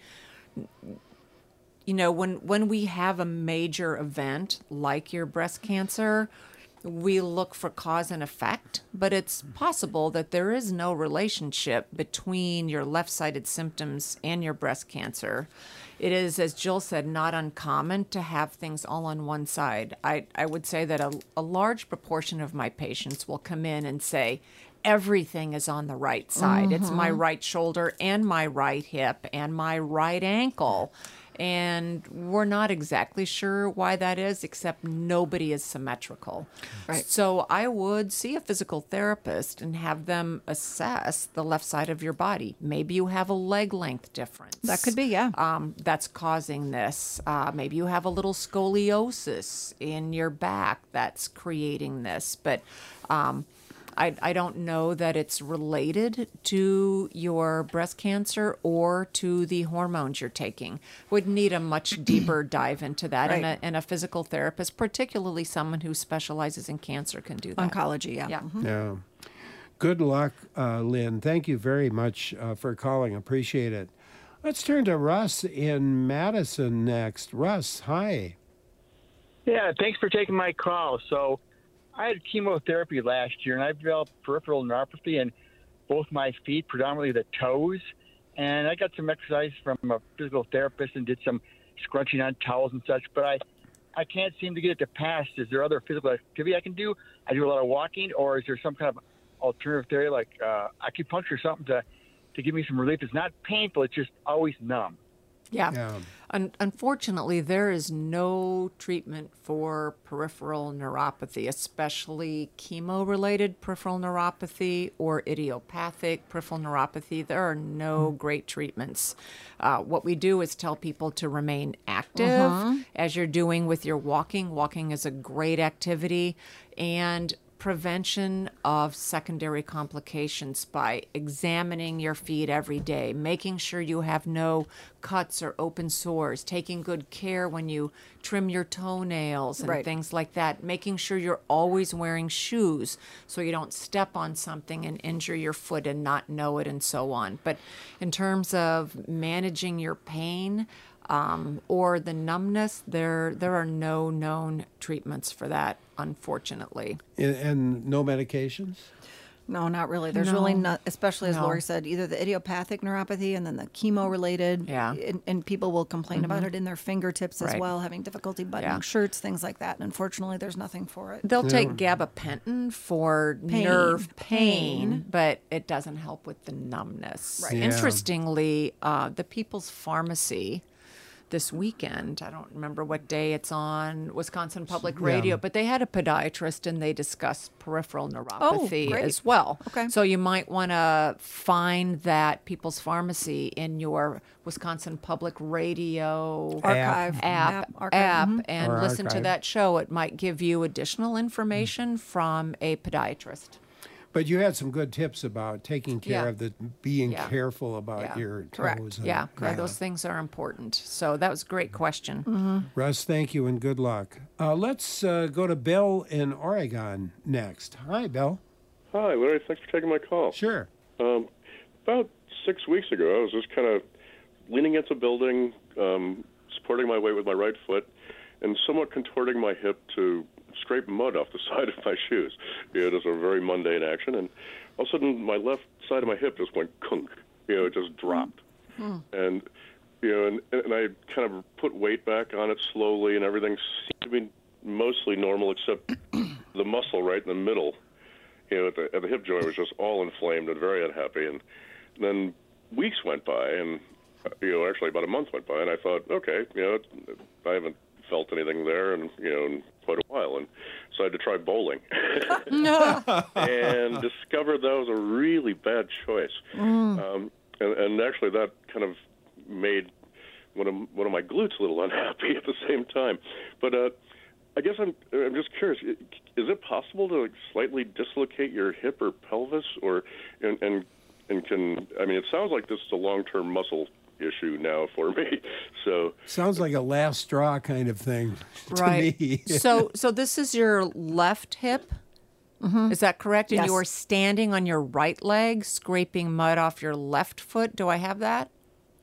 when we have a major event like your breast cancer, we look for cause and effect, but it's possible that there is no relationship between your left-sided symptoms and your breast cancer. It is, as Jill said, not uncommon to have things all on one side. I would say that a large proportion of my patients will come in and say, everything is on the right side. It's my right shoulder and my right hip and my right ankle. And we're not exactly sure why that is, except nobody is symmetrical. Right. So I would see a physical therapist and have them assess the left side of your body. Maybe you have a leg length difference. That could be, yeah. That's causing this. Maybe you have a little scoliosis in your back that's creating this. But I don't know that it's related to your breast cancer or to the hormones you're taking. Would need a much deeper dive into that. Right. And a physical therapist, particularly someone who specializes in cancer, can do that. Oncology, yeah. Yeah. Mm-hmm. Yeah. Good luck, Lynn. Thank you very much for calling. Appreciate it. Let's turn to Russ in Madison next. Russ, hi. Yeah, thanks for taking my call. So I had chemotherapy last year, and I developed peripheral neuropathy in both my feet, predominantly the toes. And I got some exercise from a physical therapist and did some scrunching on towels and such, but I can't seem to get it to pass. Is there other physical activity I can do? I do a lot of walking, or is there some kind of alternative theory like acupuncture or something to give me some relief? It's not painful, it's just always numb. Yeah. Unfortunately, there is no treatment for peripheral neuropathy, especially chemo-related peripheral neuropathy or idiopathic peripheral neuropathy. There are no great treatments. What we do is tell people to remain active as you're doing with your walking. Walking is a great activity, and prevention of secondary complications by examining your feet every day, making sure you have no cuts or open sores, taking good care when you trim your toenails and things like that, making sure you're always wearing shoes so you don't step on something and injure your foot and not know it, and so on. But in terms of managing your pain, or the numbness, there are no known treatments for that, unfortunately. And no medications? No, not really. There's really not, especially as Lori said, either the idiopathic neuropathy and then the chemo-related. Yeah. And people will complain about it in their fingertips as well, having difficulty buttoning shirts, things like that. And unfortunately, there's nothing for it. They'll take gabapentin for nerve pain, but it doesn't help with the numbness. Right. Yeah. Interestingly, the People's Pharmacy this weekend, I don't remember what day it's on, Wisconsin Public Radio, but they had a podiatrist and they discussed peripheral neuropathy as well. Okay. So you might want to find that People's Pharmacy in your Wisconsin Public Radio Archive. app and Or listen to archive. that show. It might give you additional information from a podiatrist. But you had some good tips about taking care of being careful about your toes. And, Yeah, those things are important. So that was a great question. Russ, thank you and good luck. Let's go to Bill in Oregon next. Hi, Bill. Hi, Larry. Thanks for taking my call. Sure. About 6 weeks ago, I was just kind of leaning against a building, supporting my weight with my right foot, and somewhat contorting my hip to scrape mud off the side of my shoes. It was a very mundane action, and all of a sudden my left side of my hip just went kunk. It just dropped. And and I kind of put weight back on it slowly, and everything seemed to be mostly normal except the muscle right in the middle, at the hip joint was just all inflamed and very unhappy. And then weeks went by, and actually about a month went by, and I thought, okay, I haven't felt anything there, and in quite a while, and decided to try bowling, and discovered that was a really bad choice. And actually, that kind of made one of my glutes a little unhappy at the same time. But I guess I'm just curious. Is it possible to slightly dislocate your hip or pelvis, or and can it sounds like this is a long-term muscle issue now for me. So sounds like a last straw kind of thing to right. me. So this is your left hip. Is that correct? And Yes. you are standing on your right leg, scraping mud off your left foot. Do I have that?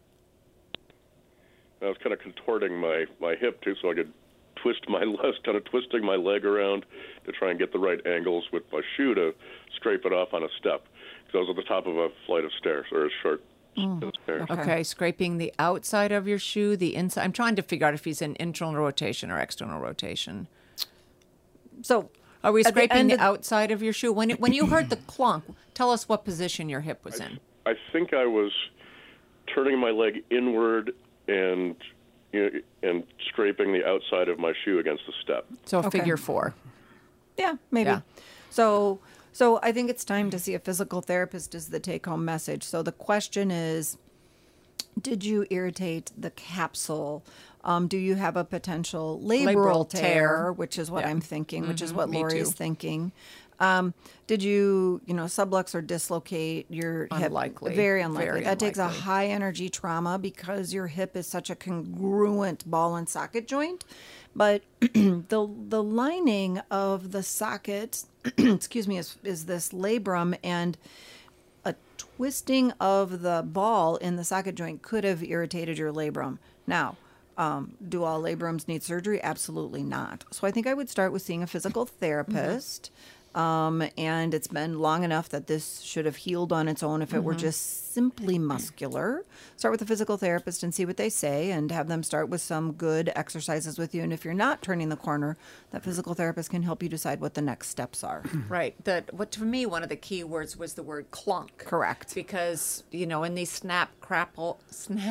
I was kind of contorting my hip too, so I could twist my left, kind of twisting my leg around to try and get the right angles with my shoe to scrape it off on a step. Because I was at the top of a flight of stairs, or a short set of stairs. Okay, scraping the outside of your shoe, the inside. I'm trying to figure out if he's in internal rotation or external rotation. So are we at the scraping end the of- outside of your shoe? When you heard the clunk, tell us what position your hip was in. I think I was turning my leg inward and scraping the outside of my shoe against the step. So Okay. figure 4. Yeah, maybe. Yeah. So I think it's time to see a physical therapist is the take-home message. So the question is, did you irritate the capsule? Do you have a potential labral tear, which is what I'm thinking, which is what me Lori is too. thinking. Did you, sublux or dislocate your hip? Unlikely. Very unlikely. Very That takes a unlikely. high energy trauma because your hip is such a congruent ball and socket joint. But the lining of the socket, excuse me, is this labrum, and a twisting of the ball in the socket joint could have irritated your labrum. Now, do all labrums need surgery? Absolutely not. So I think I would start with seeing a physical therapist. And it's been long enough that this should have healed on its own if it were just simply muscular. Start with a physical therapist and see what they say, and have them start with some good exercises with you. And if you're not turning the corner, that physical therapist can help you decide what the next steps are. Right. What to me, one of the key words was the word clunk. Correct. Because, in these snap, crackle,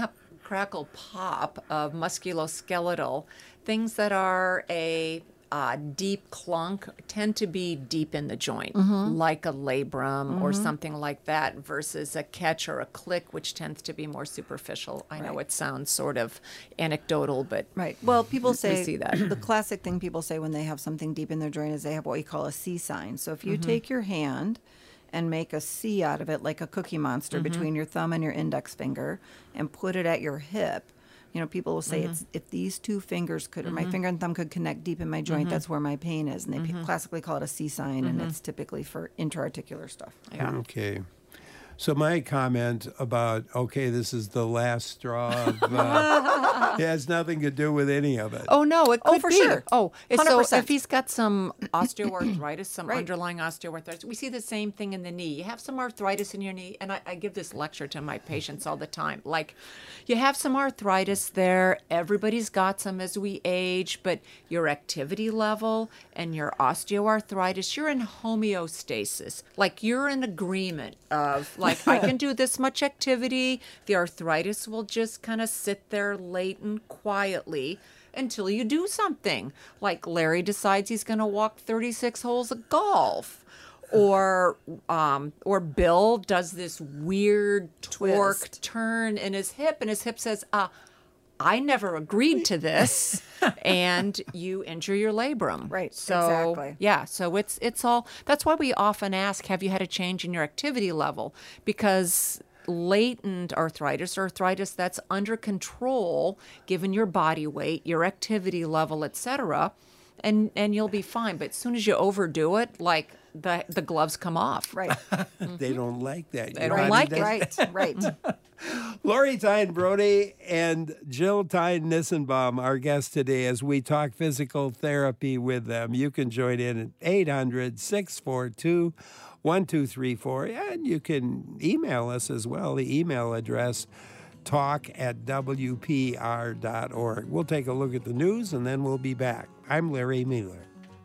pop of musculoskeletal, things that are a deep clunk tend to be deep in the joint, like a labrum or something like that, versus a catch or a click, which tends to be more superficial. I know it sounds sort of anecdotal, but Right. Well, people say see that. the classic thing people say when they have something deep in their joint is they have what we call a C sign. So if you take your hand and make a C out of it, like a Cookie Monster, between your thumb and your index finger, and put it at your hip, people will say it's if these two fingers could, or my finger and thumb could connect deep in my joint, that's where my pain is. And they classically call it a C sign, and it's typically for intra-articular stuff. Okay. So my comment about, this is the last straw of, it has nothing to do with any of it. Oh, no, it could for be. sure. Oh, so 100%. if he's got some osteoarthritis, some underlying osteoarthritis, we see the same thing in the knee. You have some arthritis in your knee, and I give this lecture to my patients all the time. Like, you have some arthritis there. Everybody's got some as we age, but your activity level and your osteoarthritis, you're in homeostasis. Like, you're in agreement of, I can do this much activity. The arthritis will just kind of sit there latent quietly until you do something. Like Larry decides he's going to walk 36 holes of golf. Or Bill does this weird torque turn in his hip, and his hip says, I never agreed to this, and you injure your labrum. Right, So, exactly. yeah, so it's all, that's why we often ask, have you had a change in your activity level? Because latent arthritis, or arthritis that's under control, given your body weight, your activity level, etc., and you'll be fine. But as soon as you overdo it, like the gloves come off. Right. They don't like that. They don't like it. Right. Lori Tyne Brody and Jill Tyne Nissenbaum, our guests today, as we talk physical therapy with them. You can join in at 800-642-1234, and you can email us as well. The email address, talk@wpr.org. We'll take a look at the news, and then we'll be back. I'm Larry Mueller.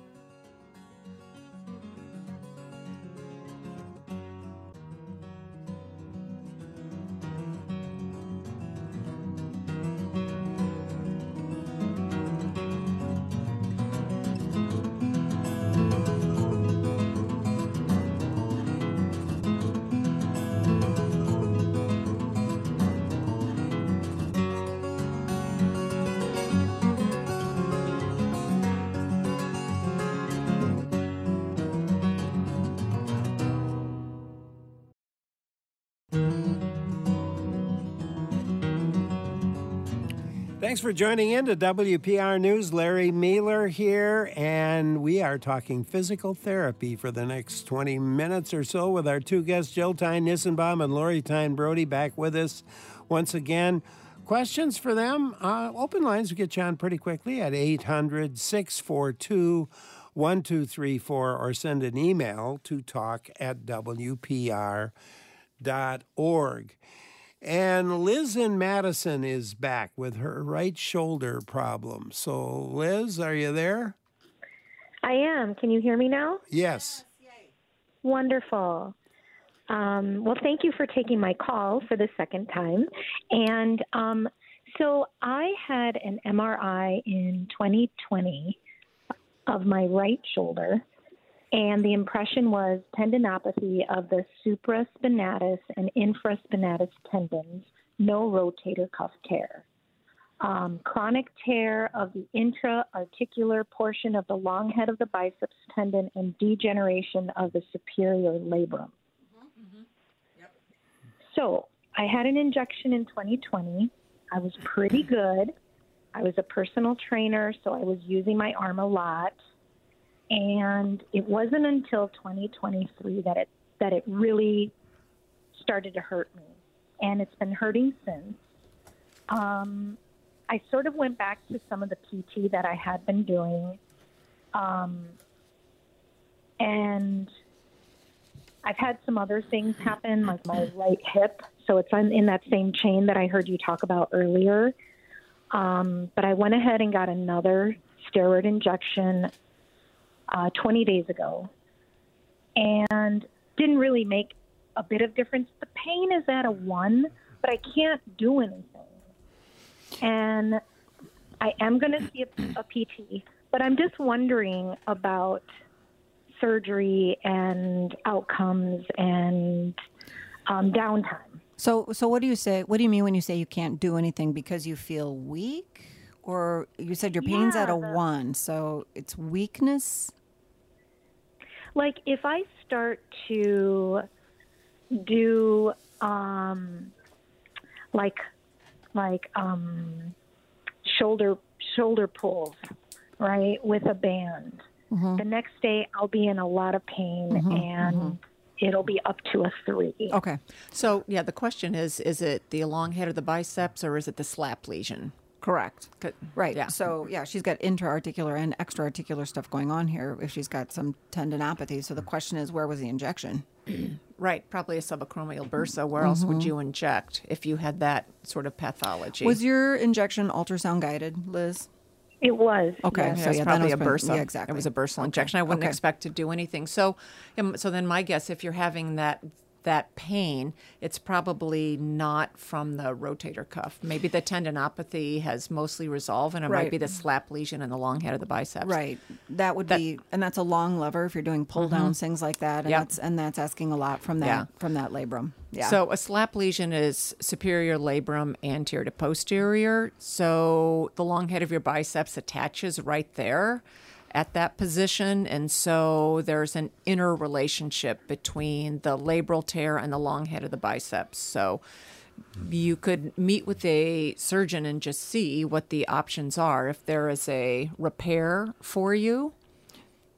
Thanks for joining in to WPR News. Larry Mueller here, and we are talking physical therapy for the next 20 minutes or so with our two guests, Jill Tyne Nissenbaum and Lori Tyne Brody, back with us once again. Questions for them? Open lines will get you on pretty quickly at 800-642-1234 or send an email to talk@wpr.org. And Liz in Madison is back with her right shoulder problem. So, Liz, are you there? I am. Can you hear me now? Yes. Wonderful. Well, thank you for taking my call for the second time. And so I had an MRI in 2020 of my right shoulder. And the impression was tendinopathy of the supraspinatus and infraspinatus tendons, no rotator cuff tear. Chronic tear of the intra-articular portion of the long head of the biceps tendon and degeneration of the superior labrum. Yep. So I had an injection in 2020. I was pretty good. I was a personal trainer, so I was using my arm a lot. And it wasn't until 2023 that it really started to hurt me. And it's been hurting since. I sort of went back to some of the PT that I had been doing. And I've had some other things happen, like my right hip. So it's in that same chain that I heard you talk about earlier. But I went ahead and got another steroid injection 20 days ago, and didn't really make a bit of difference. The pain is at a 1, but I can't do anything. And I am going to see a PT, but I'm just wondering about surgery and outcomes and downtime. So what do you say? What do you mean when you say you can't do anything? Because you feel weak? Or you said your pain's at a 1, so it's weakness? Like if I start to do shoulder pulls, right, with a band, the next day I'll be in a lot of pain and it'll be up to a 3. Okay. So, yeah, the question is it the long head of the biceps or is it the slap lesion? Correct. Right. Yeah. So, yeah, she's got intra-articular and extra-articular stuff going on here if she's got some tendinopathy. So the question is, where was the injection? Right. Probably a subacromial bursa. Where else would you inject if you had that sort of pathology? Was your injection ultrasound guided, Liz? It was. Okay. Yeah, So, it's yeah, probably a then bursa. Yeah, exactly. It was a bursal injection. I wouldn't expect to do anything. So then my guess, if you're having that pain, it's probably not from the rotator cuff. Maybe the tendinopathy has mostly resolved, and it might be the slap lesion in the long head of the biceps. Right. That would be, and that's a long lever if you're doing pull downs, things like that. And that's asking a lot from that labrum. Yeah. So a slap lesion is superior labrum anterior to posterior. So the long head of your biceps attaches right there at that position, and so there's an interrelationship between the labral tear and the long head of the biceps. So you could meet with a surgeon and just see what the options are. If there is a repair for you,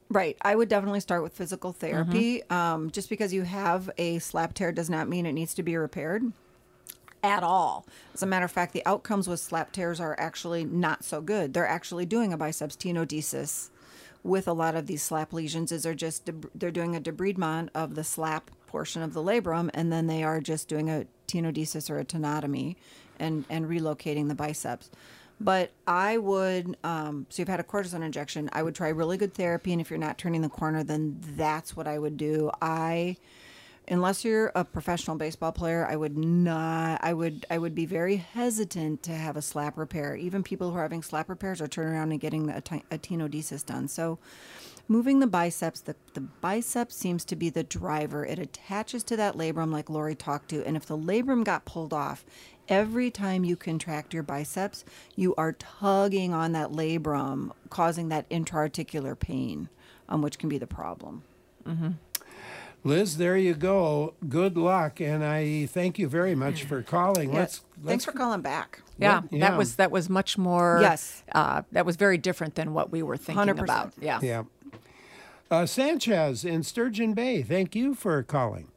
Right. I would definitely start with physical therapy. Just because you have a slap tear does not mean it needs to be repaired at all. As a matter of fact, the outcomes with slap tears are actually not so good. They're actually doing a biceps tenodesis with a lot of these slap lesions. They're doing a debridement of the slap portion of the labrum, and then they are just doing a tenodesis or a tenotomy and relocating the biceps. But I would, so you've had a cortisone injection, I would try really good therapy, and if you're not turning the corner, then that's what I would do. Unless you're a professional baseball player, I would not, I would be very hesitant to have a slap repair. Even people who are having slap repairs are turning around and getting a tenodesis done. So moving the biceps, the biceps seems to be the driver. It attaches to that labrum like Lori talked to, and if the labrum got pulled off, every time you contract your biceps, you are tugging on that labrum, causing that intra-articular pain, which can be the problem. Liz, there you go. Good luck, and I thank you very much for calling. Yes. Thanks for calling back. Yeah, that was much more. Yes, that was very different than what we were thinking 100%. about. Yeah. Yeah. Sanchez in Sturgeon Bay, thank you for calling.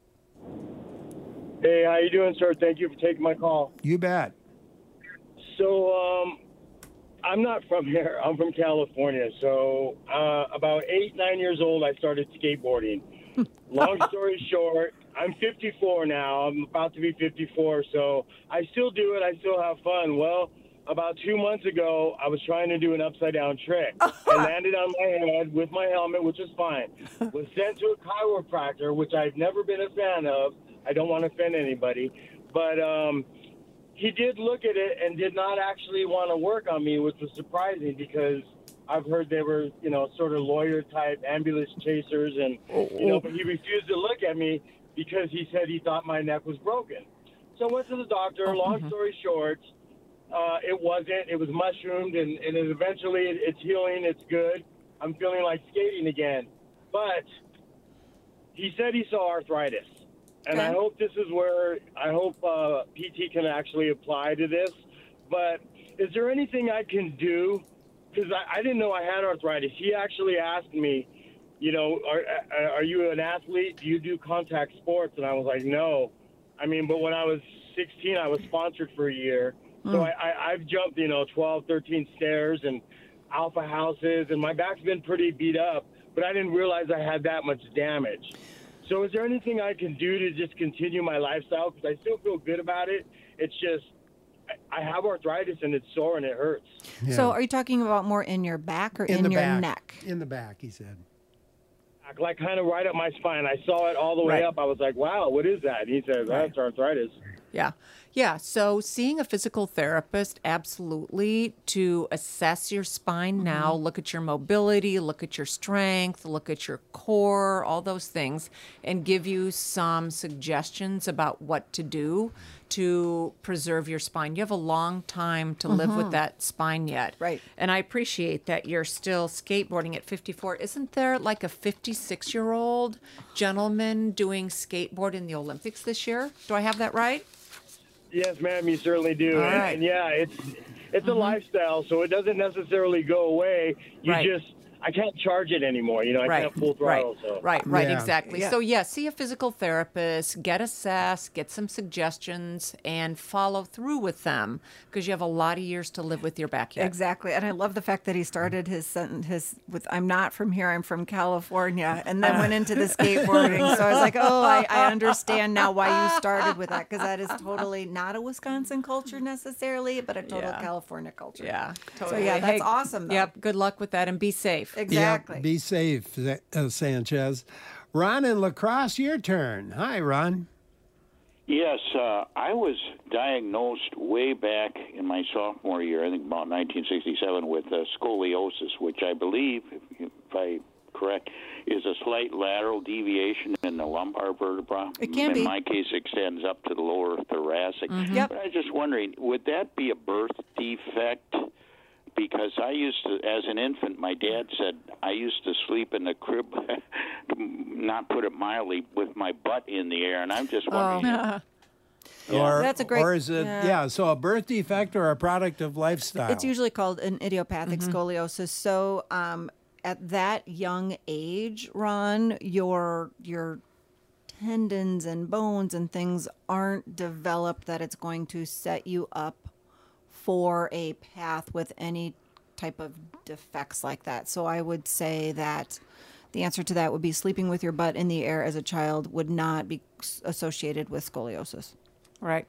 Hey, how you doing, sir? Thank you for taking my call. You bet. So, I'm not from here. I'm from California. So, about 9 years old, I started skateboarding. Long story short, I'm 54 now. I'm about to be 54, so I still do it. I still have fun. Well, about 2 months ago, I was trying to do an upside-down trick. I landed on my head with my helmet, which is fine. Was sent to a chiropractor, which I've never been a fan of. I don't want to offend anybody. But he did look at it and did not actually want to work on me, which was surprising because I've heard they were, sort of lawyer-type ambulance chasers. And, but he refused to look at me because he said he thought my neck was broken. So I went to the doctor. Long story short, it wasn't. It was mushroomed, and eventually it's healing. It's good. I'm feeling like skating again. But he said he saw arthritis. And I hope this is where PT can actually apply to this. But is there anything I can do? Because I didn't know I had arthritis. He actually asked me, are you an athlete? Do you do contact sports? And I was like, no. I mean, but when I was 16, I was sponsored for a year. So I've jumped, 12, 13 stairs and alpha houses, and my back's been pretty beat up, but I didn't realize I had that much damage. So is there anything I can do to just continue my lifestyle? Because I still feel good about it. It's just I have arthritis, and it's sore, and it hurts. Yeah. So are you talking about more in your back or in your neck? In the back, he said. Like kind of right up my spine. I saw it all the way up. I was like, wow, what is that? And he said, that's arthritis. Yeah. Yeah. So seeing a physical therapist, absolutely, to assess your spine now, look at your mobility, look at your strength, look at your core, all those things, and give you some suggestions about what to do to preserve your spine. You have a long time to live with that spine yet. Right. And I appreciate that you're still skateboarding at 54. Isn't there like a 56-year-old gentleman doing skateboard in the Olympics this year? Do I have that right? Yes, ma'am, you certainly do. All right. And yeah, it's a lifestyle, so it doesn't necessarily go away. I can't charge it anymore. I can't full throttle. So. Right, exactly. Yeah. So, see a physical therapist, get assessed, get some suggestions, and follow through with them because you have a lot of years to live with your back yet. Exactly. And I love the fact that he started his sentence with, I'm not from here, I'm from California, and then went into the skateboarding. So I was like, I understand now why you started with that because that is totally not a Wisconsin culture necessarily, but a total California culture. Yeah, totally. So, that's awesome, though. Yep, good luck with that and be safe. Exactly. Yep, be safe, Sanchez. Ron in La Crosse, your turn. Hi, Ron. Yes, I was diagnosed way back in my sophomore year, I think about 1967, with scoliosis, which I believe, if I correct, is a slight lateral deviation in the lumbar vertebra. It can be. In my case, extends up to the lower thoracic. Yep. But I was just wondering, would that be a birth defect? Because I used to, as an infant, my dad said I used to sleep in the crib, not put it mildly, with my butt in the air, and I'm just wondering. Or, that's a great. Or is it, so a birth defect or a product of lifestyle? It's usually called an idiopathic scoliosis. So at that young age, Ron, your tendons and bones and things aren't developed that it's going to set you up for a path with any type of defects like that. So I would say that the answer to that would be sleeping with your butt in the air as a child would not be associated with scoliosis. Right.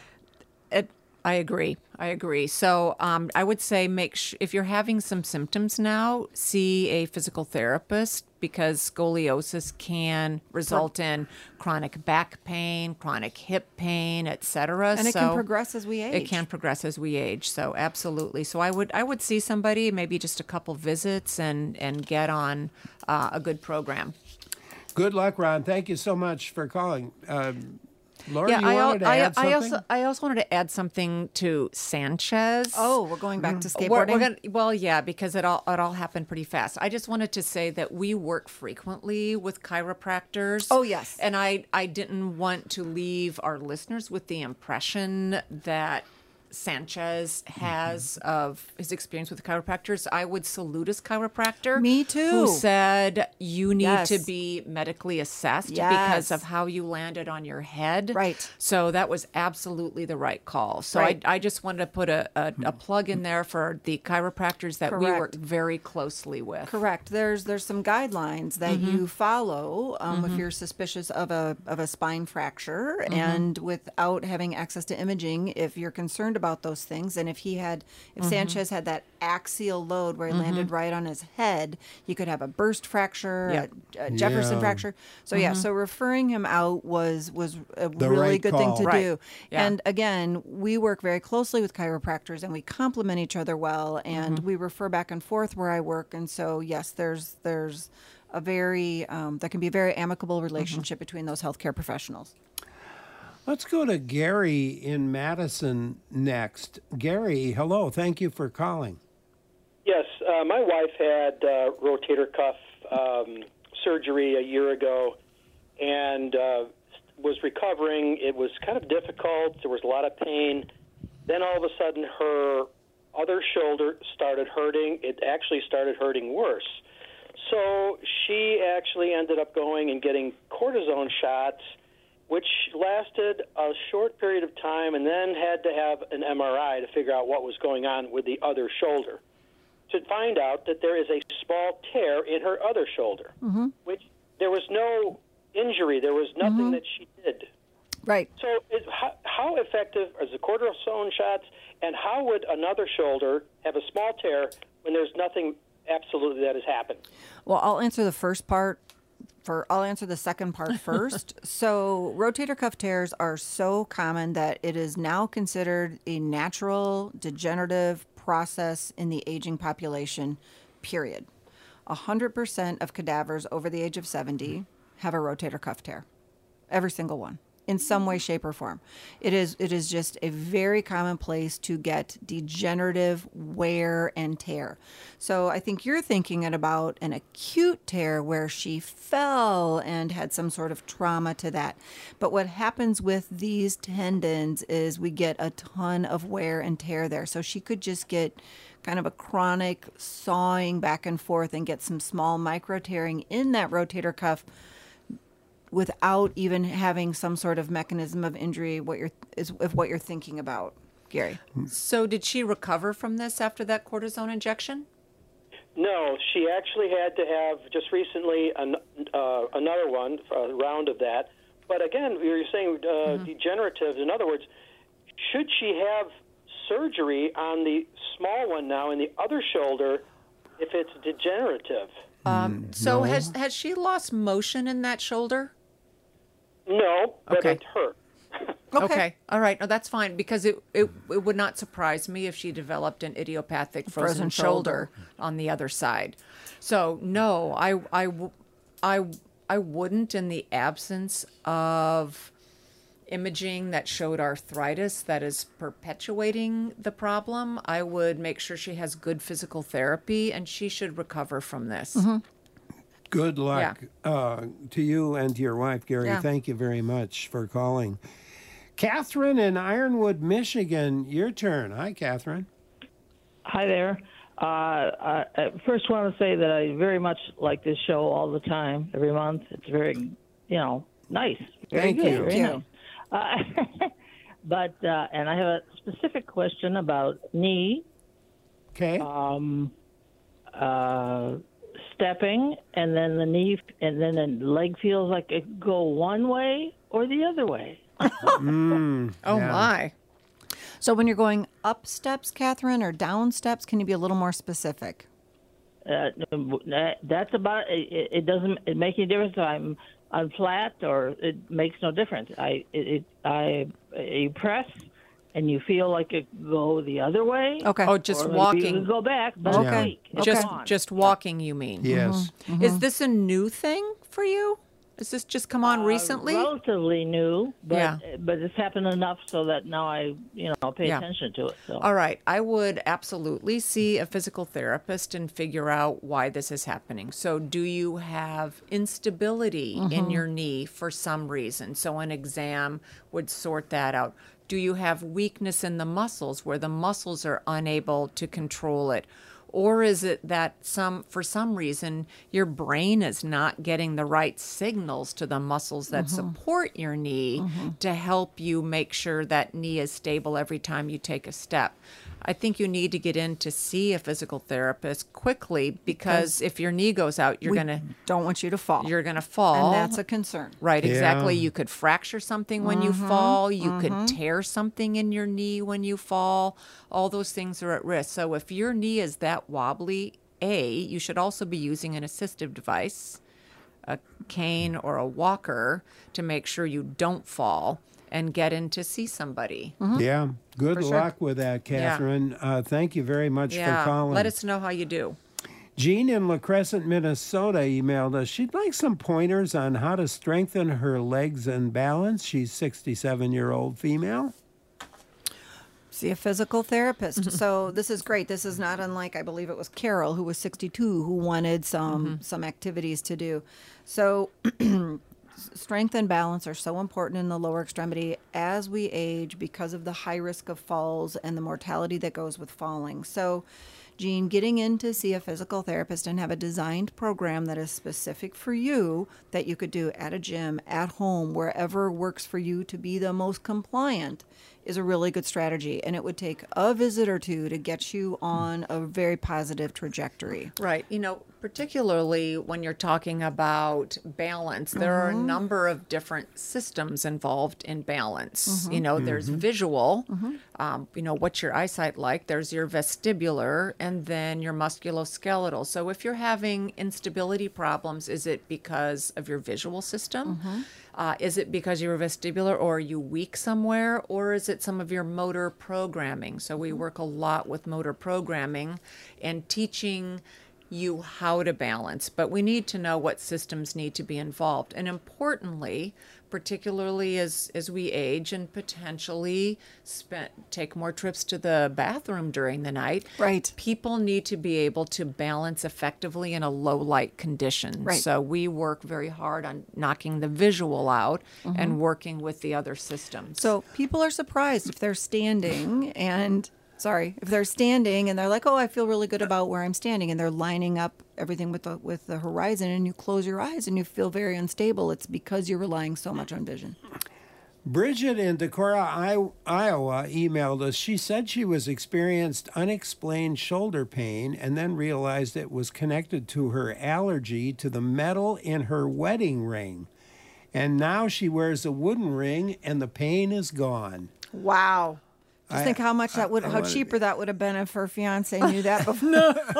I agree. So I would say if you're having some symptoms now, see a physical therapist, because scoliosis can result in chronic back pain, chronic hip pain, etc. And it can progress as we age. It can progress as we age. So absolutely. So I would see somebody, maybe just a couple visits, and get on a good program. Good luck, Ron. Thank you so much for calling. Laura, Yeah, you wanted to add something? I also wanted to add something to Sanchez. Oh, we're going back to skateboarding? Well, yeah, because it all happened pretty fast. I just wanted to say that we work frequently with chiropractors. Oh, yes. And I didn't want to leave our listeners with the impression that Sanchez has of his experience with chiropractors. I would salute his chiropractor. Me too. Who said you need Yes. to be medically assessed Yes. because of how you landed on your head. Right. So that was absolutely the right call. So Right. I just wanted to put a plug in there for the chiropractors that we Correct. work very closely with. Correct. There's some guidelines that you follow if you're suspicious of a spine fracture, and without having access to imaging, if you're concerned about those things, and if Sanchez had that axial load where he landed right on his head, you could have a burst fracture, a Jefferson fracture. So so referring him out was a The really right good call. thing to Right. do. Yeah. And again, we work very closely with chiropractors, and we complement each other well, and we refer back and forth where I work. And so yes, there's a very that can be a very amicable relationship between those healthcare professionals. Let's go to Gary in Madison next. Gary, hello. Thank you for calling. Yes, my wife had rotator cuff surgery a year ago and was recovering. It was kind of difficult. There was a lot of pain. Then all of a sudden her other shoulder started hurting. It actually started hurting worse. So she actually ended up going and getting cortisone shots, which lasted a short period of time, and then had to have an MRI to figure out what was going on with the other shoulder, to find out that there is a small tear in her other shoulder, which there was no injury. There was nothing that she did. Right. So how effective are the cortisone shots, and how would another shoulder have a small tear when there's nothing absolutely that has happened? Well, I'll answer the first part. I'll answer the second part first. So rotator cuff tears are so common that it is now considered a natural degenerative process in the aging population, period. 100% of cadavers over the age of 70 have a rotator cuff tear. Every single one. In some way, shape, or form. It is just a very common place to get degenerative wear and tear. So I think you're thinking about an acute tear where she fell and had some sort of trauma to that. But what happens with these tendons is we get a ton of wear and tear there. So she could just get kind of a chronic sawing back and forth and get some small micro tearing in that rotator cuff without even having some sort of mechanism of injury, what you're thinking about, Gary. So did she recover from this after that cortisone injection? No, she actually had to have just recently another one, a round of that. But again, you're saying degenerative. In other words, should she have surgery on the small one now in the other shoulder if it's degenerative? So has she lost motion in that shoulder? No, but it hurt. Okay. All right. No, that's fine, because it would not surprise me if she developed an idiopathic frozen shoulder on the other side. So no, I wouldn't, in the absence of imaging that showed arthritis that is perpetuating the problem. I would make sure she has good physical therapy, and she should recover from this. Good luck to you and to your wife, Gary. Yeah. Thank you very much for calling. Catherine in Ironwood, Michigan, your turn. Hi, Catherine. Hi there. I first want to say that I very much like this show all the time, every month. It's very, nice. Very Thank good, you. Very nice. But and I have a specific question about knee. Okay. Stepping, and then the knee, and then the leg feels like it go one way or the other way. My. So when you're going up steps, Catherine, or down steps, can you be a little more specific? That's about it. It doesn't make any difference if I'm flat, or it makes no difference. You press and you feel like it go the other way. Okay. Oh, just or walking. You go back, but Okay. it's weak. It's gone. Just walking, you mean? Yes. Is this a new thing for you? Has this just come on recently? Relatively new, but Yeah. but it's happened enough so that now I pay Yeah. attention to it. So. All right. I would absolutely see a physical therapist and figure out why this is happening. So, do you have instability in your knee for some reason? So, an exam would sort that out. Do you have weakness in the muscles where the muscles are unable to control it? Or is it that for some reason your brain is not getting the right signals to the muscles that support your knee to help you make sure that knee is stable every time you take a step? I think you need to get in to see a physical therapist quickly because if your knee goes out, don't want you to fall. You're gonna fall, And that's a concern. Right, exactly. Yeah. You could fracture something when you fall. You could tear something in your knee when you fall. All those things are at risk. So if your knee is that wobbly, you should also be using an assistive device, a cane or a walker, to make sure you don't fall and get in to see somebody. Yeah. Good For sure. luck with that, Catherine. Thank you very much for calling. Let us know how you do. Jean in La Crescent, Minnesota emailed us. She'd like some pointers on how to strengthen her legs and balance. She's 67-year-old female. See a physical therapist. So this is great. This is not unlike, I believe it was Carol, who was 62, who wanted some activities to do. So strength and balance are so important in the lower extremity as we age because of the high risk of falls and the mortality that goes with falling. So, Jean, getting in to see a physical therapist and have a designed program that is specific for you that you could do at a gym, at home, wherever works for you to be the most compliant is a really good strategy. And it would take a visit or two to get you on a very positive trajectory. Right. Particularly when you're talking about balance, there are a number of different systems involved in balance. There's visual, what's your eyesight like? There's your vestibular, and then your musculoskeletal. So if you're having instability problems, is it because of your visual system? Is it because you're vestibular, or are you weak somewhere, or is it some of your motor programming? So we work a lot with motor programming and teaching you how to balance, but we need to know what systems need to be involved. And importantly, particularly as we age and potentially take more trips to the bathroom during the night, right? People need to be able to balance effectively in a low light condition. Right. So we work very hard on knocking the visual out and working with the other systems. So people are surprised if they're standing and if they're standing and they're like, oh, I feel really good about where I'm standing, and they're lining up everything with the horizon, and you close your eyes and you feel very unstable. It's because you're relying so much on vision. Bridget in Decorah, Iowa emailed us. She said she was experienced unexplained shoulder pain and then realized it was connected to her allergy to the metal in her wedding ring. And now she wears a wooden ring and the pain is gone. Wow. Just think how much that how cheaper that would have been if her fiance knew that before.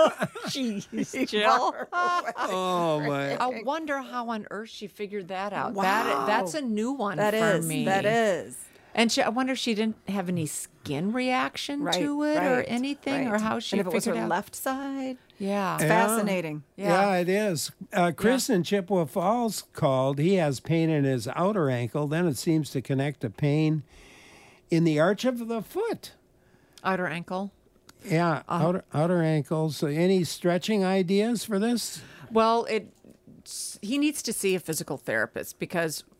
Jeez, Jill. Oh my! I wonder how on earth she figured that out. Wow. That's a new one That for is, me. that is. And I wonder if she didn't have any skin reaction to it or anything, or how she and if it was figured her out. left side. Yeah. It's fascinating. Yeah, it is. Chris in Chippewa Falls called. He has pain in his outer ankle. Then it seems to connect to pain in the arch of the foot. Outer ankle? Yeah, outer ankles. So any stretching ideas for this? Well, he needs to see a physical therapist because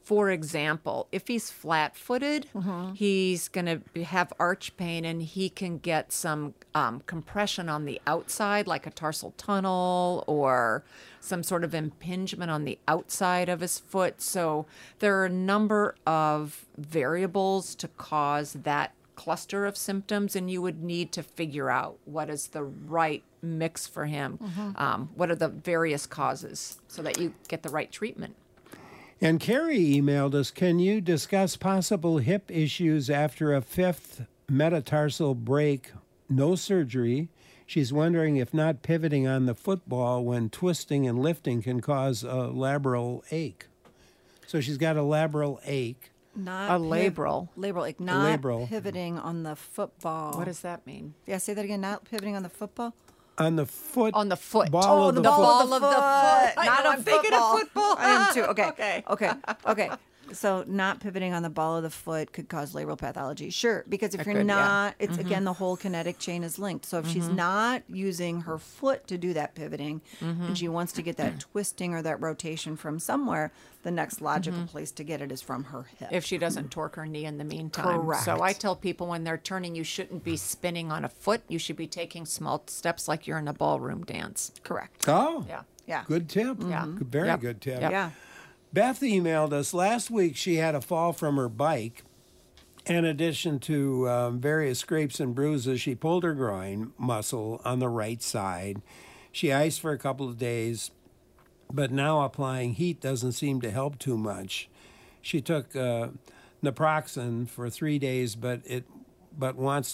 For example, if he's flat-footed, he's going to have arch pain, and he can get some compression on the outside, like a tarsal tunnel or some sort of impingement on the outside of his foot. So there are a number of variables to cause that cluster of symptoms, and you would need to figure out what is the right mix for him. What are the various causes so that you get the right treatment. And Carrie emailed us, can you discuss possible hip issues after a 5th metatarsal break, no surgery? She's wondering if not pivoting on the football when twisting and lifting can cause a labral ache. So she's got a labral ache. Not A labral. Labral ache. Not labral. pivoting on the football. What does that mean? Yeah, say that again. Not pivoting on the football. On the foot. On the foot. Ball of the ball foot. of the foot. Not a I'm thinking of football. I am too. Okay. Okay. So not pivoting on the ball of the foot could cause labral pathology. Sure, because if It you're could, yeah. not, it's again, the whole kinetic chain is linked. So if she's not using her foot to do that pivoting and she wants to get that twisting or that rotation from somewhere, the next logical place to get it is from her hip. If she doesn't torque her knee in the meantime. Correct. So I tell people when they're turning, you shouldn't be spinning on a foot. You should be taking small steps like you're in a ballroom dance. Correct. Oh, Yeah. good tip. Yeah. Very Yep. good tip. Yep. Yeah. Beth emailed us last week. She had a fall from her bike. In addition to various scrapes and bruises, she pulled her groin muscle on the right side. She iced for a couple of days, but now applying heat doesn't seem to help too much. She took naproxen for 3 days, but wants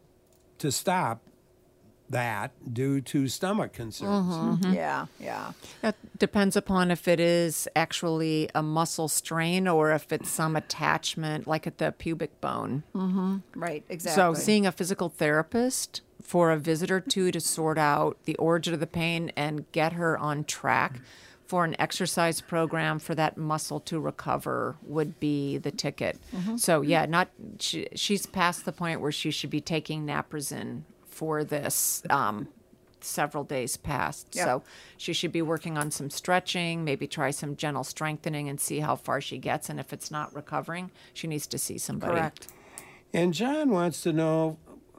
to stop that due to stomach concerns. Yeah. That depends upon if it is actually a muscle strain or if it's some attachment, like at the pubic bone. Right. Exactly. So seeing a physical therapist for a visit or two to sort out the origin of the pain and get her on track for an exercise program for that muscle to recover would be the ticket. So yeah, she's past the point where she should be taking naproxen for this several days past. Yep. So she should be working on some stretching, maybe try some gentle strengthening and see how far she gets. And if it's not recovering, she needs to see somebody. Correct. And John wants to know,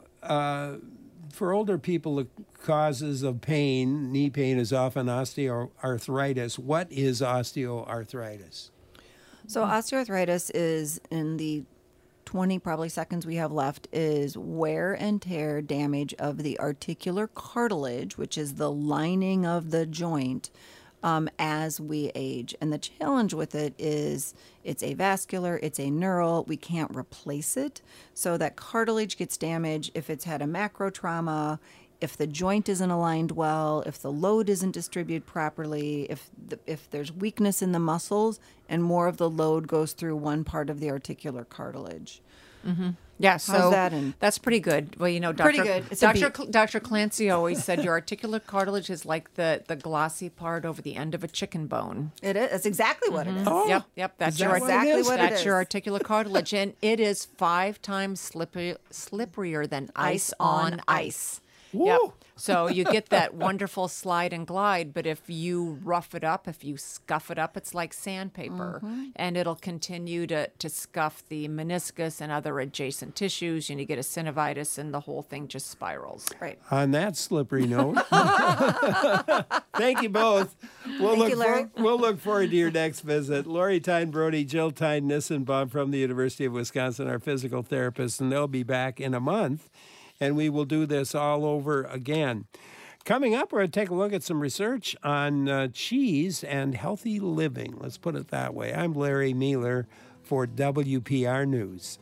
for older people, the causes of pain, knee pain, is often osteoarthritis. What is osteoarthritis? So osteoarthritis is, in the 20 probably seconds we have left, is wear and tear damage of the articular cartilage, which is the lining of the joint, as we age. And the challenge with it is it's avascular, it's a neural, we can't replace it. So that cartilage gets damaged if it's had a macro trauma, if the joint isn't aligned well, if the load isn't distributed properly, if there's weakness in the muscles and more of the load goes through one part of the articular cartilage. Yeah, so How's that in- that's pretty good. Well, you know, Pretty good. It's a Dr. Clancy always said your articular cartilage is like the glossy part over the end of a chicken bone. It is. That's exactly what it is. Yep. That's Is that your what it is? That's your articular cartilage, and it is 5 times slipperier than ice on ice. Yep. So you get that wonderful slide and glide, but if you rough it up, if you scuff it up, it's like sandpaper, and it'll continue to scuff the meniscus and other adjacent tissues, and you get a synovitis, and the whole thing just spirals. Right. On that slippery note, thank you both. Thank you, Larry. We'll look forward to your next visit. Lori Tyne Brody, Jill Tyne Nissenbaum from the University of Wisconsin, our physical therapists, and they'll be back in a month. And we will do this all over again. Coming up, we're going to take a look at some research on cheese and healthy living. Let's put it that way. I'm Larry Mealer for WPR News.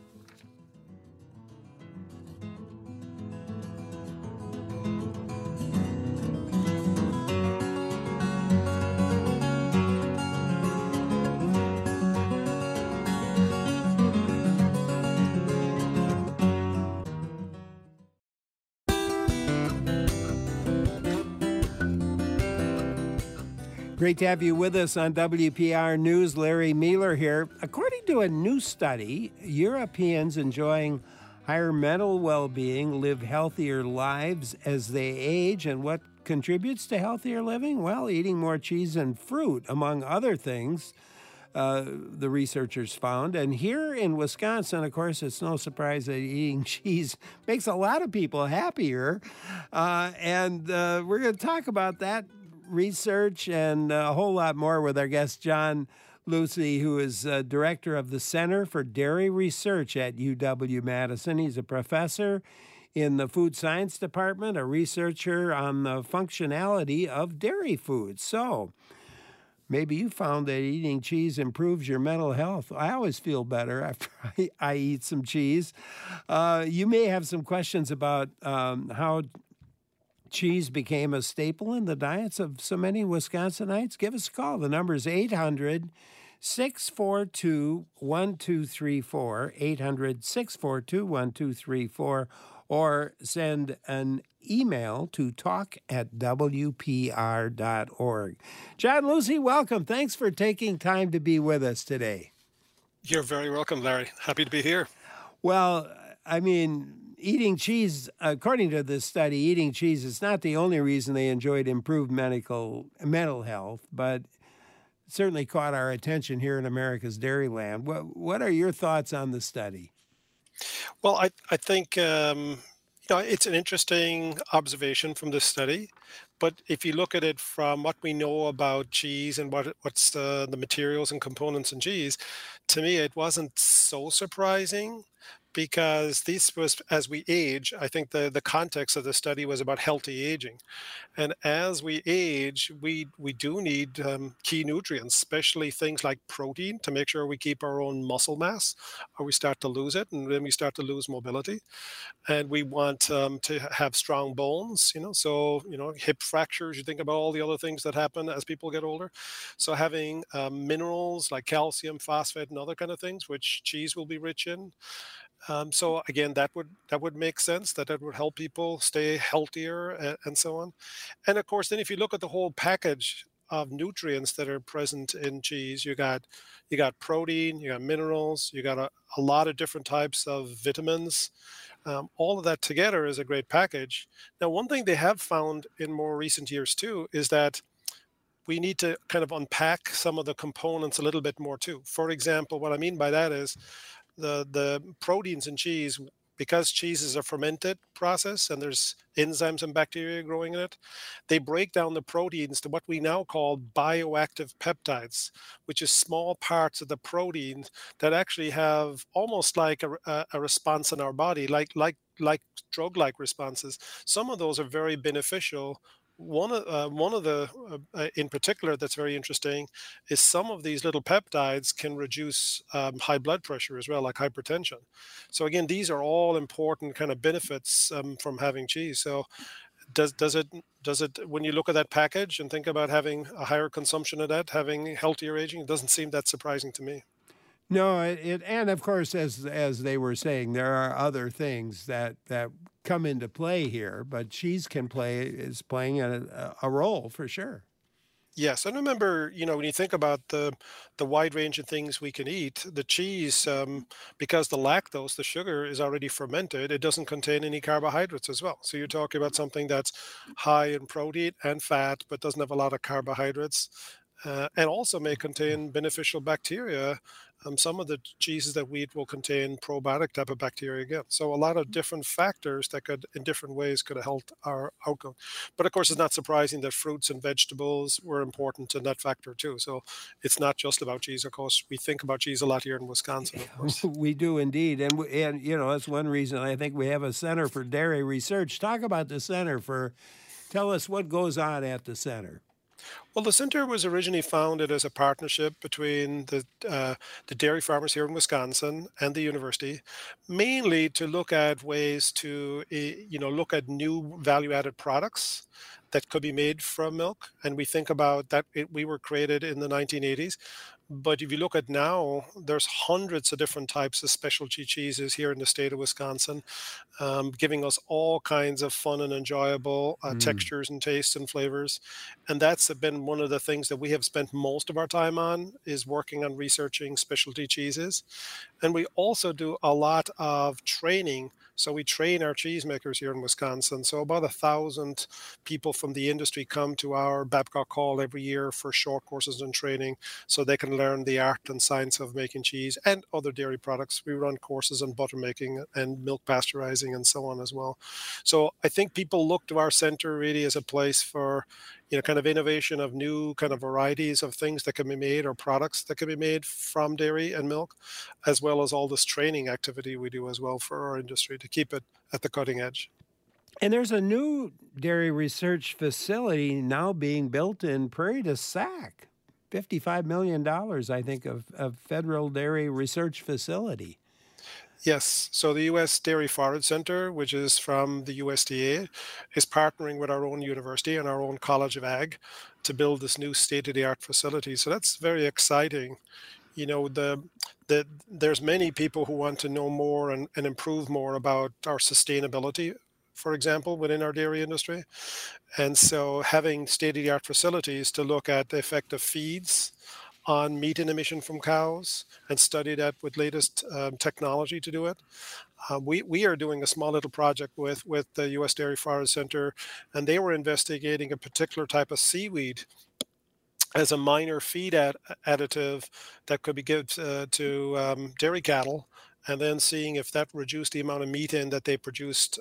Great to have you with us on WPR News. Larry Mealer here. According to a new study, Europeans enjoying higher mental well-being live healthier lives as they age. And what contributes to healthier living? Well, eating more cheese and fruit, among other things. the researchers found. And here in Wisconsin, of course, it's no surprise that eating cheese makes a lot of people happier. And we're going to talk about that research and a whole lot more with our guest, John Lucey, who is director of the Center for Dairy Research at UW-Madison. He's a professor in the Food Science Department, a researcher on the functionality of dairy foods. So maybe you found that eating cheese improves your mental health. I always feel better after I eat some cheese. You may have some questions about how cheese became a staple in the diets of so many Wisconsinites. Give us a call. The number is 800-642-1234, 800-642-1234, or send an email to talk@wpr.org. John Lucey, welcome. Thanks for taking time to be with us today. You're very welcome, Larry. Happy to be here. Well, I mean, eating cheese, according to this study, eating cheese is not the only reason they enjoyed improved mental health, but certainly caught our attention here in America's Dairyland. What are your thoughts on the study? Well, I think it's an interesting observation from this study. But if you look at it from what we know about cheese and what's the materials and components in cheese, to me, it wasn't so surprising, because this was, as we age, I think the context of the study was about healthy aging. And as we age, we do need key nutrients, especially things like protein, to make sure we keep our own muscle mass, or we start to lose it, and then we start to lose mobility. And we want to have strong bones, so, hip fractures, you think about all the other things that happen as people get older. So having minerals like calcium, phosphate, and other kind of things, which cheese will be rich in. So again, that would make sense, that would help people stay healthier and so on. And of course, then if you look at the whole package of nutrients that are present in cheese, you got protein, you got minerals, you got a lot of different types of vitamins. All of that together is a great package. Now, one thing they have found in more recent years too is that we need to kind of unpack some of the components a little bit more too. For example, what I mean by that is the proteins in cheese, because cheese is a fermented process and there's enzymes and bacteria growing in it, they break down the proteins to what we now call bioactive peptides, which is small parts of the protein that actually have almost like a response in our body, like drug-like responses. Some of those are very beneficial. One of the in particular that's very interesting is some of these little peptides can reduce high blood pressure as well, like hypertension. So again, these are all important kind of benefits from having cheese. So does it when you look at that package and think about having a higher consumption of that, having healthier aging, it doesn't seem that surprising to me. No, and of course, as they were saying, there are other things that come into play here, but cheese is playing a role for sure. Yes, and remember, when you think about the wide range of things we can eat, the cheese, because the lactose, the sugar, is already fermented, it doesn't contain any carbohydrates as well. So you're talking about something that's high in protein and fat, but doesn't have a lot of carbohydrates. And also may contain beneficial bacteria. Some of the cheeses that we eat will contain probiotic type of bacteria again. So a lot of different factors that could, in different ways, could have helped our outcome. But of course, it's not surprising that fruits and vegetables were important in that factor too. So it's not just about cheese. Of course, we think about cheese a lot here in Wisconsin, of course. We do indeed. And that's one reason I think we have a Center for Dairy Research. Talk about the center tell us what goes on at the center. Well, the center was originally founded as a partnership between the dairy farmers here in Wisconsin and the university, mainly to look at ways to, look at new value-added products that could be made from milk. And we think about that we were created in the 1980s. But if you look at now, there's hundreds of different types of specialty cheeses here in the state of Wisconsin, giving us all kinds of fun and enjoyable textures and tastes and flavors. And that's been one of the things that we have spent most of our time on, is working on researching specialty cheeses. And we also do a lot of training So we train our cheesemakers here in Wisconsin. So about 1,000 people from the industry come to our Babcock Hall every year for short courses and training so they can learn the art and science of making cheese and other dairy products. We run courses on butter making and milk pasteurizing and so on as well. So I think people look to our center really as a place for, kind of innovation of new kind of varieties of things that can be made or products that can be made from dairy and milk, as well as all this training activity we do as well for our industry to keep it at the cutting edge. And there's a new dairy research facility now being built in Prairie du Sac. $55 million, I think, of federal dairy research facility. Yes. So the U.S. Dairy Forage Center, which is from the USDA, is partnering with our own university and our own College of Ag to build this new state-of-the-art facility. So that's very exciting. There's many people who want to know more and improve more about our sustainability, for example, within our dairy industry. And so having state-of-the-art facilities to look at the effect of feeds on methane emission from cows and study that with latest technology to do it. We are doing a small little project with the U.S. Dairy Forage Center, and they were investigating a particular type of seaweed as a minor feed additive that could be given to dairy cattle, and then seeing if that reduced the amount of methane that they produced,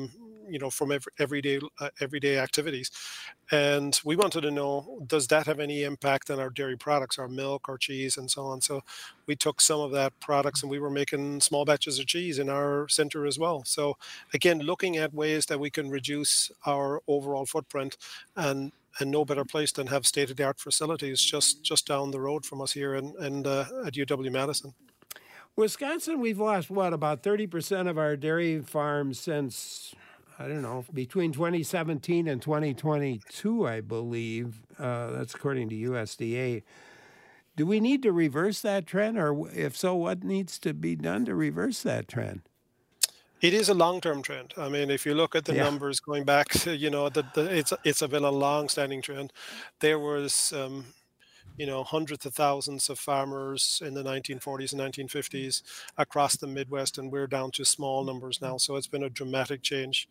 from everyday activities. And we wanted to know, does that have any impact on our dairy products, our milk, our cheese, and so on? So we took some of that products, and we were making small batches of cheese in our center as well. So again, looking at ways that we can reduce our overall footprint, and no better place than have state-of-the-art facilities just down the road from us here at UW-Madison. Wisconsin, we've lost, about 30% of our dairy farms since, between 2017 and 2022, I believe. That's according to USDA. Do we need to reverse that trend? Or if so, what needs to be done to reverse that trend? It is a long-term trend. I mean, if you look at the numbers going back, it's been a long-standing trend. There was hundreds of thousands of farmers in the 1940s and 1950s across the Midwest, and we're down to small numbers now. So it's been a dramatic change.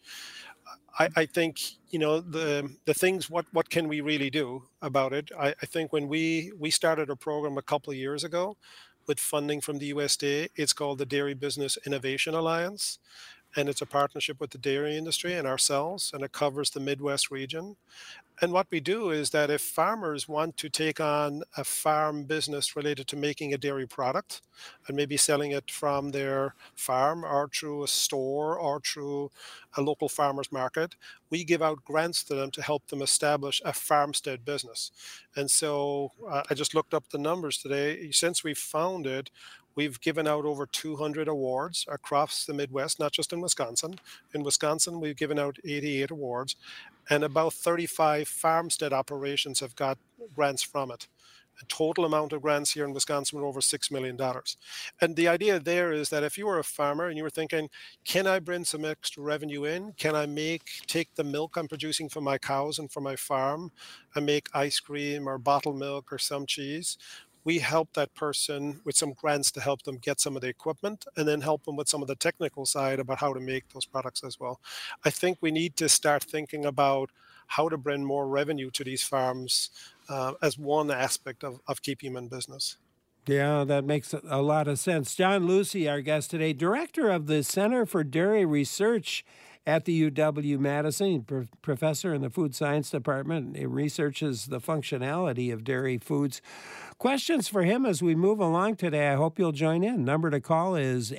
I think, the things, what can we really do about it? I think when we started a program a couple of years ago with funding from the USDA, it's called the Dairy Business Innovation Alliance. And it's a partnership with the dairy industry and ourselves, and it covers the Midwest region. And what we do is that if farmers want to take on a farm business related to making a dairy product and maybe selling it from their farm or through a store or through a local farmer's market, we give out grants to them to help them establish a farmstead business. And so I just looked up the numbers today. Since we founded, we've given out over 200 awards across the Midwest, not just in Wisconsin. In Wisconsin, we've given out 88 awards, and about 35 farmstead operations have got grants from it. The total amount of grants here in Wisconsin were over $6 million. And the idea there is that if you were a farmer and you were thinking, can I bring some extra revenue in? Can I take the milk I'm producing for my cows and for my farm and make ice cream or bottled milk or some cheese? We help that person with some grants to help them get some of the equipment, and then help them with some of the technical side about how to make those products as well. I think we need to start thinking about how to bring more revenue to these farms as one aspect of keeping them in business. Yeah, that makes a lot of sense. John Lucey, our guest today, director of the Center for Dairy Research at the UW-Madison, professor in the Food Science Department. He researches the functionality of dairy foods. Questions for him as we move along today. I hope you'll join in. Number to call is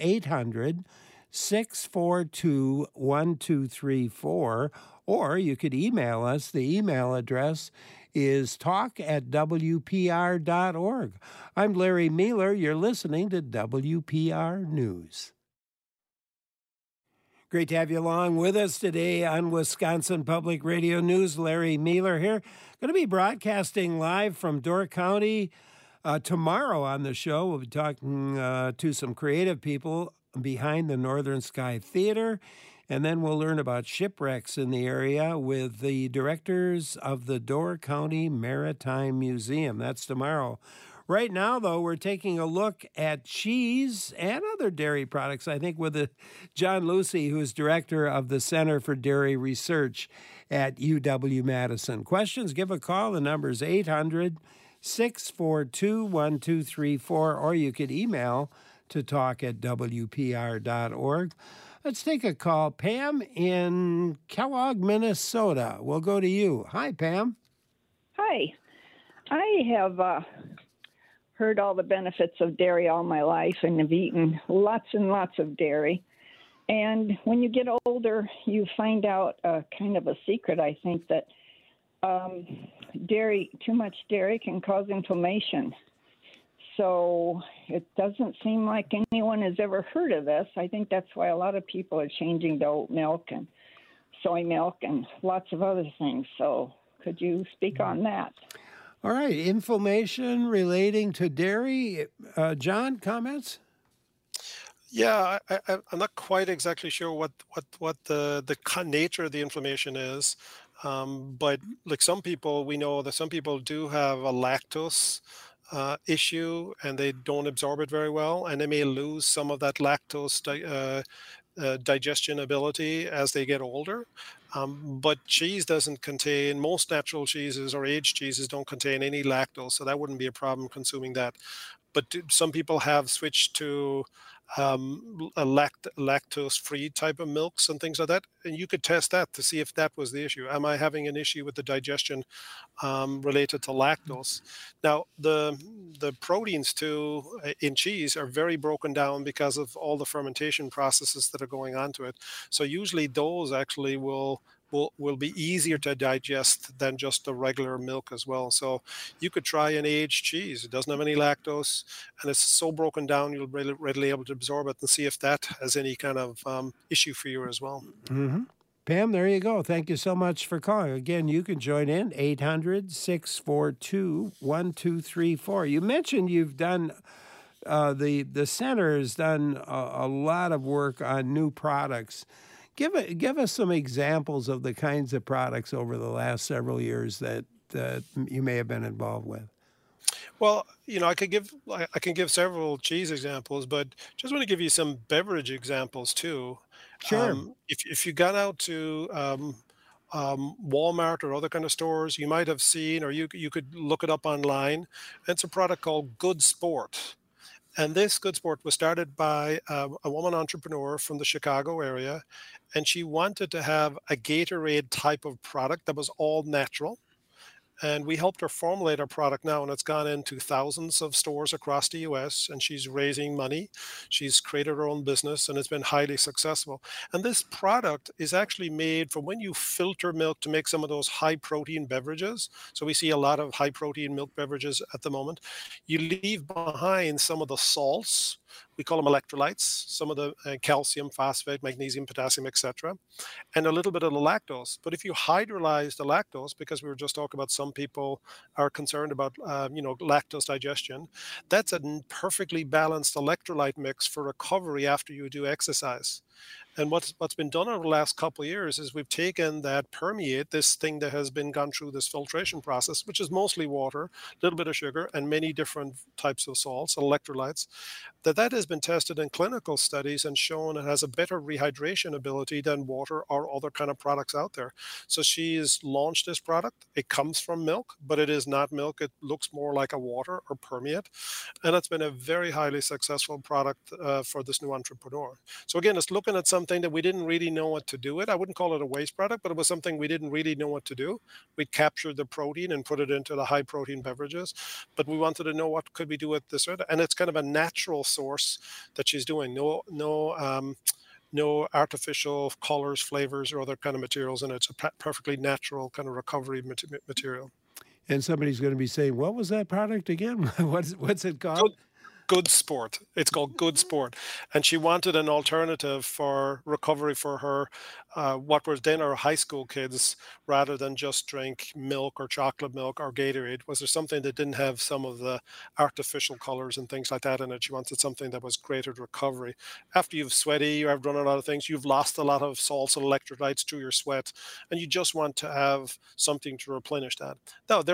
800-642-1234, or you could email us. The email address is talk@wpr.org. I'm Larry Mehler. You're listening to WPR News. Great to have you along with us today on Wisconsin Public Radio News. Larry Mehler here. Going to be broadcasting live from Door County tomorrow on the show. We'll be talking to some creative people behind the Northern Sky Theater. And then we'll learn about shipwrecks in the area with the directors of the Door County Maritime Museum. That's tomorrow. Right now, though, we're taking a look at cheese and other dairy products, I think, with John Lucy, who's director of the Center for Dairy Research at UW-Madison. Questions, give a call. The number is 800-642-1234, or you could email to talk@wpr.org. Let's take a call. Pam in Kellogg, Minnesota. We'll go to you. Hi, Pam. Hi. I have heard all the benefits of dairy all my life and have eaten lots and lots of dairy. And when you get older, you find out kind of a secret, I think, that too much dairy can cause inflammation. So it doesn't seem like anyone has ever heard of this. I think that's why a lot of people are changing to oat milk and soy milk and lots of other things. So could you speak on that? All right, inflammation relating to dairy. John, comments? Yeah, I'm not quite exactly sure what the nature of the inflammation is, but like some people, we know that some people do have a lactose issue and they don't absorb it very well, and they may lose some of that lactose digestion ability as they get older. But cheese doesn't contain, most natural cheeses or aged cheeses don't contain any lactose, so that wouldn't be a problem consuming that. But some people have switched to a lactose-free type of milks and things like that, and you could test that to see if that was the issue. Am I having an issue with the digestion related to lactose? Now, the proteins too in cheese are very broken down because of all the fermentation processes that are going on to it. So usually those actually will be easier to digest than just the regular milk as well. So you could try an aged cheese. It doesn't have any lactose, and it's so broken down you'll be readily able to absorb it, and see if that has any kind of issue for you as well. Mm-hmm. Pam, there you go. Thank you so much for calling. Again, you can join in, 800-642-1234. You mentioned you've done, the center has done a lot of work on new products. Give us some examples of the kinds of products over the last several years that you may have been involved with. Well, I can give several cheese examples, but just want to give you some beverage examples too. Sure. If you got out to Walmart or other kind of stores, you might have seen, or you could look it up online. It's a product called Good Sport. And this Good Sport was started by a woman entrepreneur from the Chicago area, and she wanted to have a Gatorade type of product that was all natural. And we helped her formulate our product now, and it's gone into thousands of stores across the U.S., and she's raising money. She's created her own business, and it's been highly successful. And this product is actually made from when you filter milk to make some of those high-protein beverages. So we see a lot of high-protein milk beverages at the moment. You leave behind some of the salts. We call them electrolytes, some of the calcium, phosphate, magnesium, potassium, etc., and a little bit of the lactose. But if you hydrolyze the lactose, because we were just talking about some people are concerned about lactose digestion, that's a perfectly balanced electrolyte mix for recovery after you do exercise. And what's been done over the last couple of years is we've taken that permeate, this thing that has been gone through this filtration process, which is mostly water, a little bit of sugar, and many different types of salts, electrolytes, that has been tested in clinical studies and shown it has a better rehydration ability than water or other kind of products out there. So she's launched this product. It comes from milk, but it is not milk. It looks more like a water or permeate. And it's been a very highly successful product for this new entrepreneur. So again, it's looking at something that we didn't really know what to do with. I wouldn't call it a waste product, but it was something we didn't really know what to do. We captured the protein and put it into the high protein beverages, but we wanted to know what could we do with this. And it's kind of a natural source that she's doing. No artificial colors, flavors, or other kind of materials in it. It's a perfectly natural kind of recovery material. And somebody's going to be saying, what was that product again? What's it called? Good Sport. It's called Good Sport. And she wanted an alternative for recovery for her, what was then our high school kids, rather than just drink milk or chocolate milk or Gatorade. Was there something that didn't have some of the artificial colors and things like that in it? She wanted something that was greater recovery. After you've sweaty, you have done a lot of things, you've lost a lot of salts and electrolytes through your sweat, and you just want to have something to replenish that. Now, there's a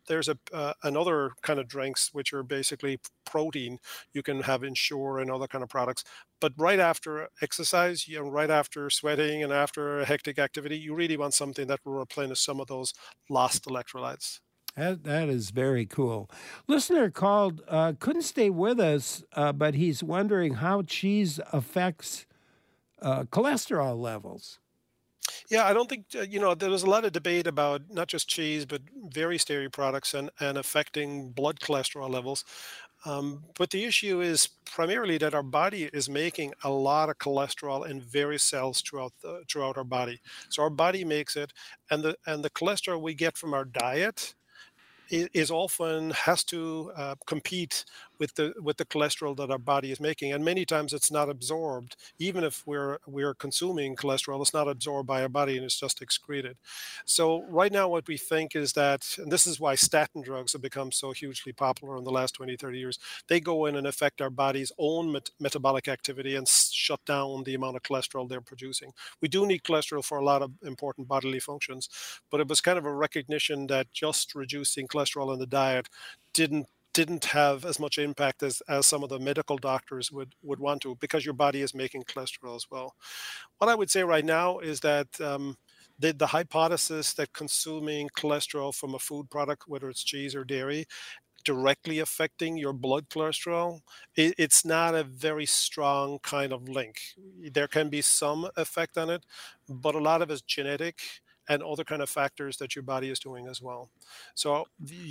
there's another kind of drinks which are basically protein. You can have Ensure and other kind of products. But right after exercise, right after sweating and after a hectic activity, you really want something that will replenish some of those lost electrolytes. That is very cool. Listener called, couldn't stay with us, but he's wondering how cheese affects cholesterol levels. Yeah, I don't think, there was a lot of debate about not just cheese, but various dairy products and affecting blood cholesterol levels. But the issue is primarily that our body is making a lot of cholesterol in various cells throughout our body. So our body makes it, and the cholesterol we get from our diet is often has to compete with the cholesterol that our body is making, and many times it's not absorbed. Even if we're consuming cholesterol, it's not absorbed by our body and it's just excreted. So right now what we think is that, and this is why statin drugs have become so hugely popular in the last 20-30 years, they go in and affect our body's own metabolic activity and shut down the amount of cholesterol they're producing. We do need cholesterol for a lot of important bodily functions, but it was kind of a recognition that just reducing cholesterol in the diet didn't have as much impact as some of the medical doctors would want to, because your body is making cholesterol as well. What I would say right now is that the hypothesis that consuming cholesterol from a food product, whether it's cheese or dairy, directly affecting your blood cholesterol, it's not a very strong kind of link. There can be some effect on it, but a lot of it's genetic and other kind of factors that your body is doing as well. So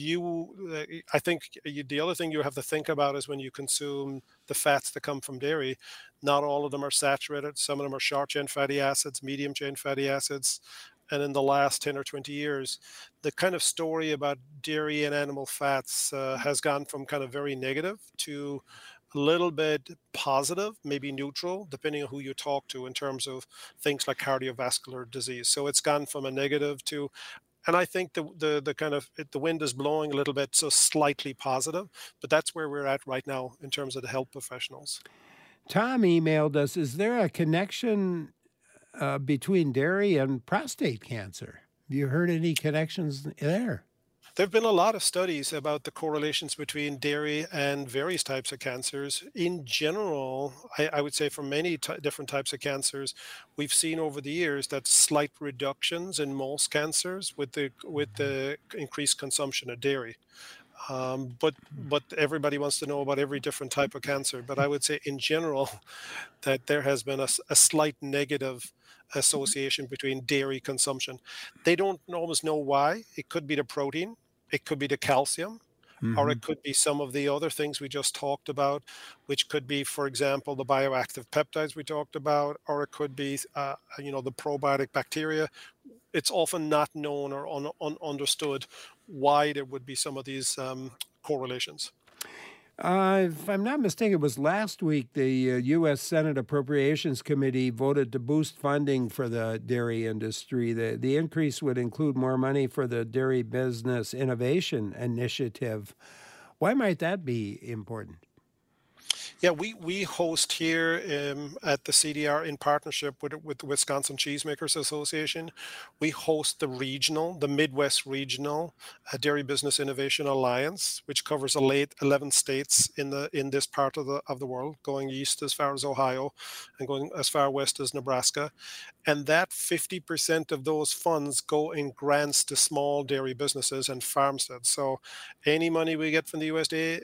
I think the other thing you have to think about is when you consume the fats that come from dairy, not all of them are saturated. Some of them are short chain fatty acids, medium chain fatty acids. And in the last 10 or 20 years, the kind of story about dairy and animal fats has gone from kind of very negative to a little bit positive, maybe neutral, depending on who you talk to in terms of things like cardiovascular disease. So it's gone from a negative to, and I think the wind is blowing a little bit, so slightly positive, but that's where we're at right now in terms of the health professionals. Tom emailed us, is there a connection between dairy and prostate cancer? Have you heard any connections there? There have been a lot of studies about the correlations between dairy and various types of cancers. In general, I would say for many different types of cancers, we've seen over the years that slight reductions in most cancers with the increased consumption of dairy. But everybody wants to know about every different type of cancer. But I would say in general that there has been a slight negative association between dairy consumption. They don't always know why. It could be the protein, it could be the calcium, or it could be some of the other things we just talked about, which could be, for example, the bioactive peptides we talked about, or it could be, the probiotic bacteria. It's often not known or understood why there would be some of these correlations. If I'm not mistaken, it was last week the U.S. Senate Appropriations Committee voted to boost funding for the dairy industry. The increase would include more money for the Dairy Business Innovation Initiative. Why might that be important? Yeah, we host here at the CDR in partnership with the Wisconsin Cheesemakers Association. We host the Midwest Regional Dairy Business Innovation Alliance, which covers 11 states in this part of the world, going east as far as Ohio and going as far west as Nebraska. And that 50% of those funds go in grants to small dairy businesses and farmsteads. So any money we get from the USDA,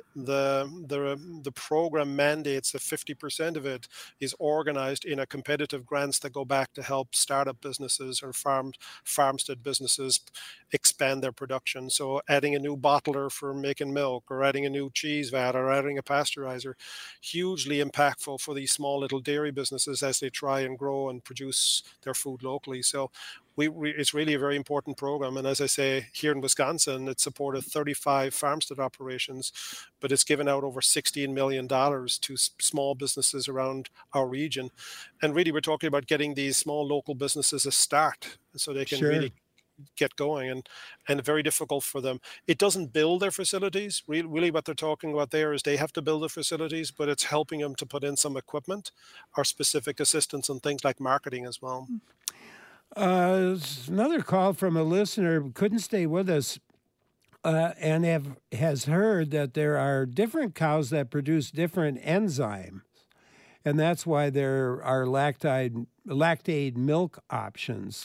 the program mandates that 50% of it is organized in a competitive grants that go back to help startup businesses or farmstead businesses expand their production. So adding a new bottler for making milk, or adding a new cheese vat, or adding a pasteurizer, hugely impactful for these small little dairy businesses as they try and grow and produce their food locally. So it's really a very important program. And as I say, here in Wisconsin, it supported 35 farmstead operations, but it's given out over $16 million to small businesses around our region. And really, we're talking about getting these small local businesses a start so they can really get going, and very difficult for them. It doesn't build their facilities. Really what they're talking about there is they have to build the facilities, but it's helping them to put in some equipment or specific assistance and things like marketing as well. Another call from a listener, couldn't stay with us. and has heard that there are different cows that produce different enzymes, and that's why there are lactate milk options.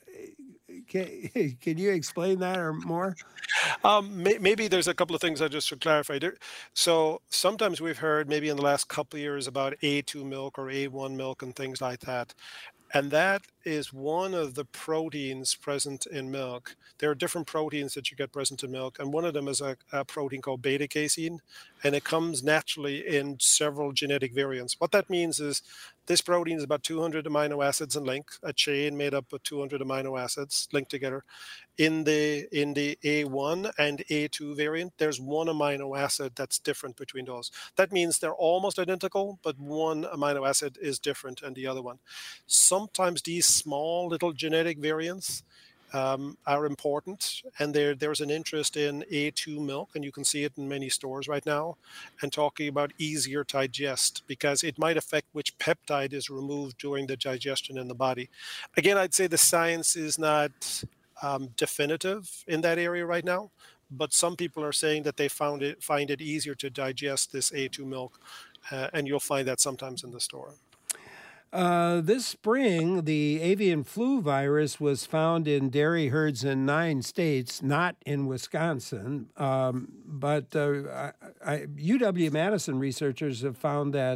Can you explain that or more? Maybe there's a couple of things I just should clarify. So sometimes we've heard maybe in the last couple of years about A2 milk or A1 milk and things like that. And that is one of the proteins present in milk. There are different proteins that you get present in milk, and one of them is a protein called beta casein, and it comes naturally in several genetic variants. What that means is this protein is about 200 amino acids in length, a chain made up of 200 amino acids linked together. In the A1 and A2 variant, there's one amino acid that's different between those. That means they're almost identical, but one amino acid is different than the other one. Sometimes these small little genetic variants are important, and there's an interest in A2 milk, and you can see it in many stores right now, and talking about easier to digest because it might affect which peptide is removed during the digestion in the body. Again, I'd say the science is not definitive in that area right now, but some people are saying that they find it easier to digest this A2 milk, and you'll find that sometimes in the store. This spring, the avian flu virus was found in dairy herds in 9 states, not in Wisconsin. But UW-Madison researchers have found that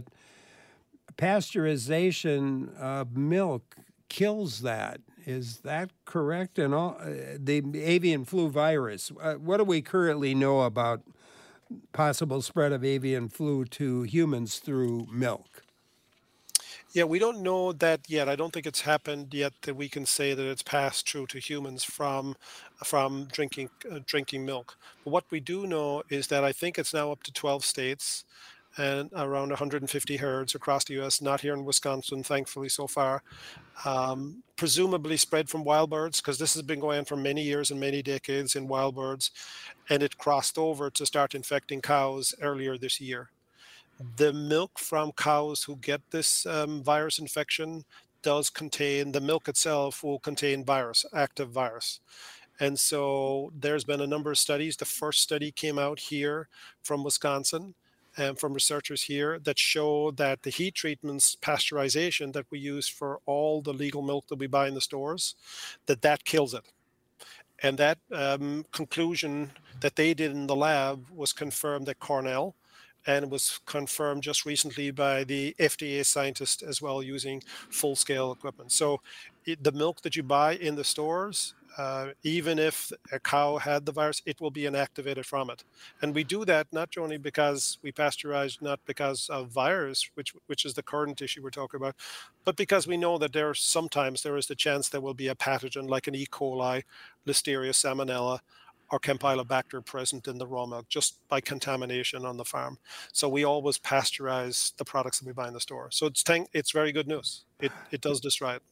pasteurization of milk kills that. Is that correct? And the avian flu virus, what do we currently know about possible spread of avian flu to humans through milk? Yeah, we don't know that yet. I don't think it's happened yet that we can say that it's passed through to humans from drinking milk. But what we do know is that I think it's now up to 12 states and around 150 herds across the U.S., not here in Wisconsin, thankfully, so far, presumably spread from wild birds, because this has been going on for many years and many decades in wild birds, and it crossed over to start infecting cows earlier this year. The milk from cows who get this virus infection does contain, the milk itself will contain virus, active virus. And so there's been a number of studies. The first study came out here from Wisconsin, and from researchers here, that show that the heat treatments, pasteurization that we use for all the legal milk that we buy in the stores, that kills it. And that conclusion that they did in the lab was confirmed at Cornell, and it was confirmed just recently by the FDA scientist as well, using full-scale equipment. So the milk that you buy in the stores, even if a cow had the virus, it will be inactivated from it. And we do that not only because we pasteurize, not because of virus, which is the current issue we're talking about, but because we know that sometimes there is the chance there will be a pathogen like an E. coli, Listeria, Salmonella, or Campylobacter present in the raw milk just by contamination on the farm. So we always pasteurize the products that we buy in the store. So it's very good news. It does destroy it.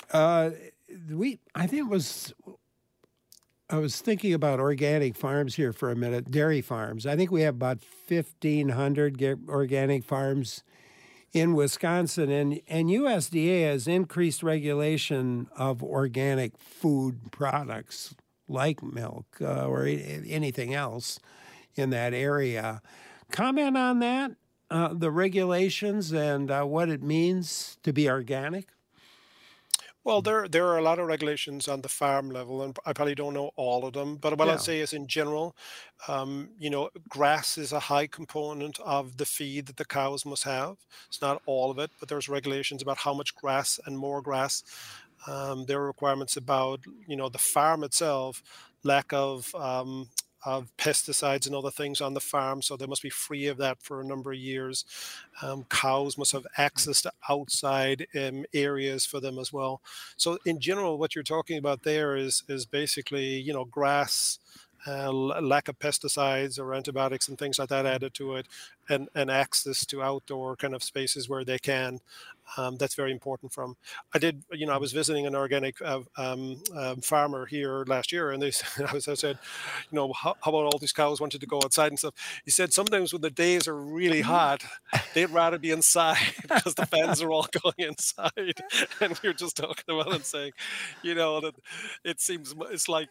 I was thinking about organic farms here for a minute, dairy farms. I think we have about 1,500 organic farms in Wisconsin, and USDA has increased regulation of organic food products like milk or anything else in that area. Comment on that, the regulations and what it means to be organic? Well, there are a lot of regulations on the farm level, and I probably don't know all of them. But what I'd say is, in general, grass is a high component of the feed that the cows must have. It's not all of it, but there's regulations about how much grass and more grass. There are requirements about, the farm itself, lack of pesticides and other things on the farm, so they must be free of that for a number of years. Cows must have access to outside areas for them as well. So in general, what you're talking about there is basically, grass, lack of pesticides or antibiotics and things like that added to it, and access to outdoor kind of spaces where they can. That's very important from. I was visiting an organic farmer here last year, and I said, how about all these cows wanted to go outside and stuff? He said sometimes when the days are really hot, they'd rather be inside because the fans are all going inside. And we were just talking about it and saying, that it seems, it's like,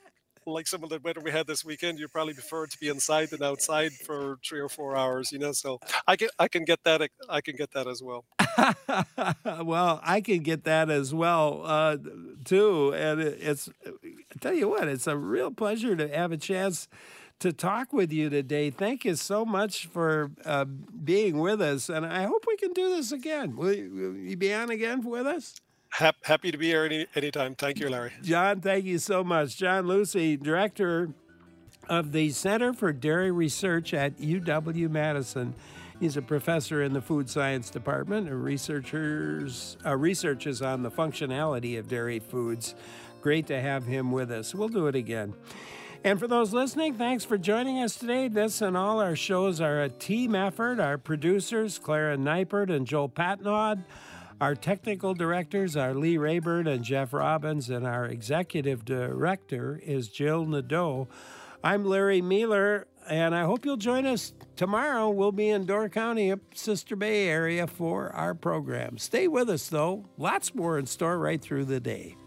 like some of the weather we had this weekend, you probably prefer to be inside than outside for 3 or 4 hours, So I can get that. I can get that as well. Well, I can get that as well, too. And I tell you what, it's a real pleasure to have a chance to talk with you today. Thank you so much for being with us. And I hope we can do this again. Will you be on again with us? Happy to be here anytime. Thank you, Larry. John, thank you so much. John Lucey, Director of the Center for Dairy Research at UW-Madison. He's a professor in the Food Science Department and researches on the functionality of dairy foods. Great to have him with us. We'll do it again. And for those listening, thanks for joining us today. This and all our shows are a team effort. Our producers, Clara Neipert and Joel Patnaud. Our technical directors are Lee Rayburn and Jeff Robbins, and our executive director is Jill Nadeau. I'm Larry Mealer, and I hope you'll join us tomorrow. We'll be in Door County, up Sister Bay area for our program. Stay with us, though. Lots more in store right through the day.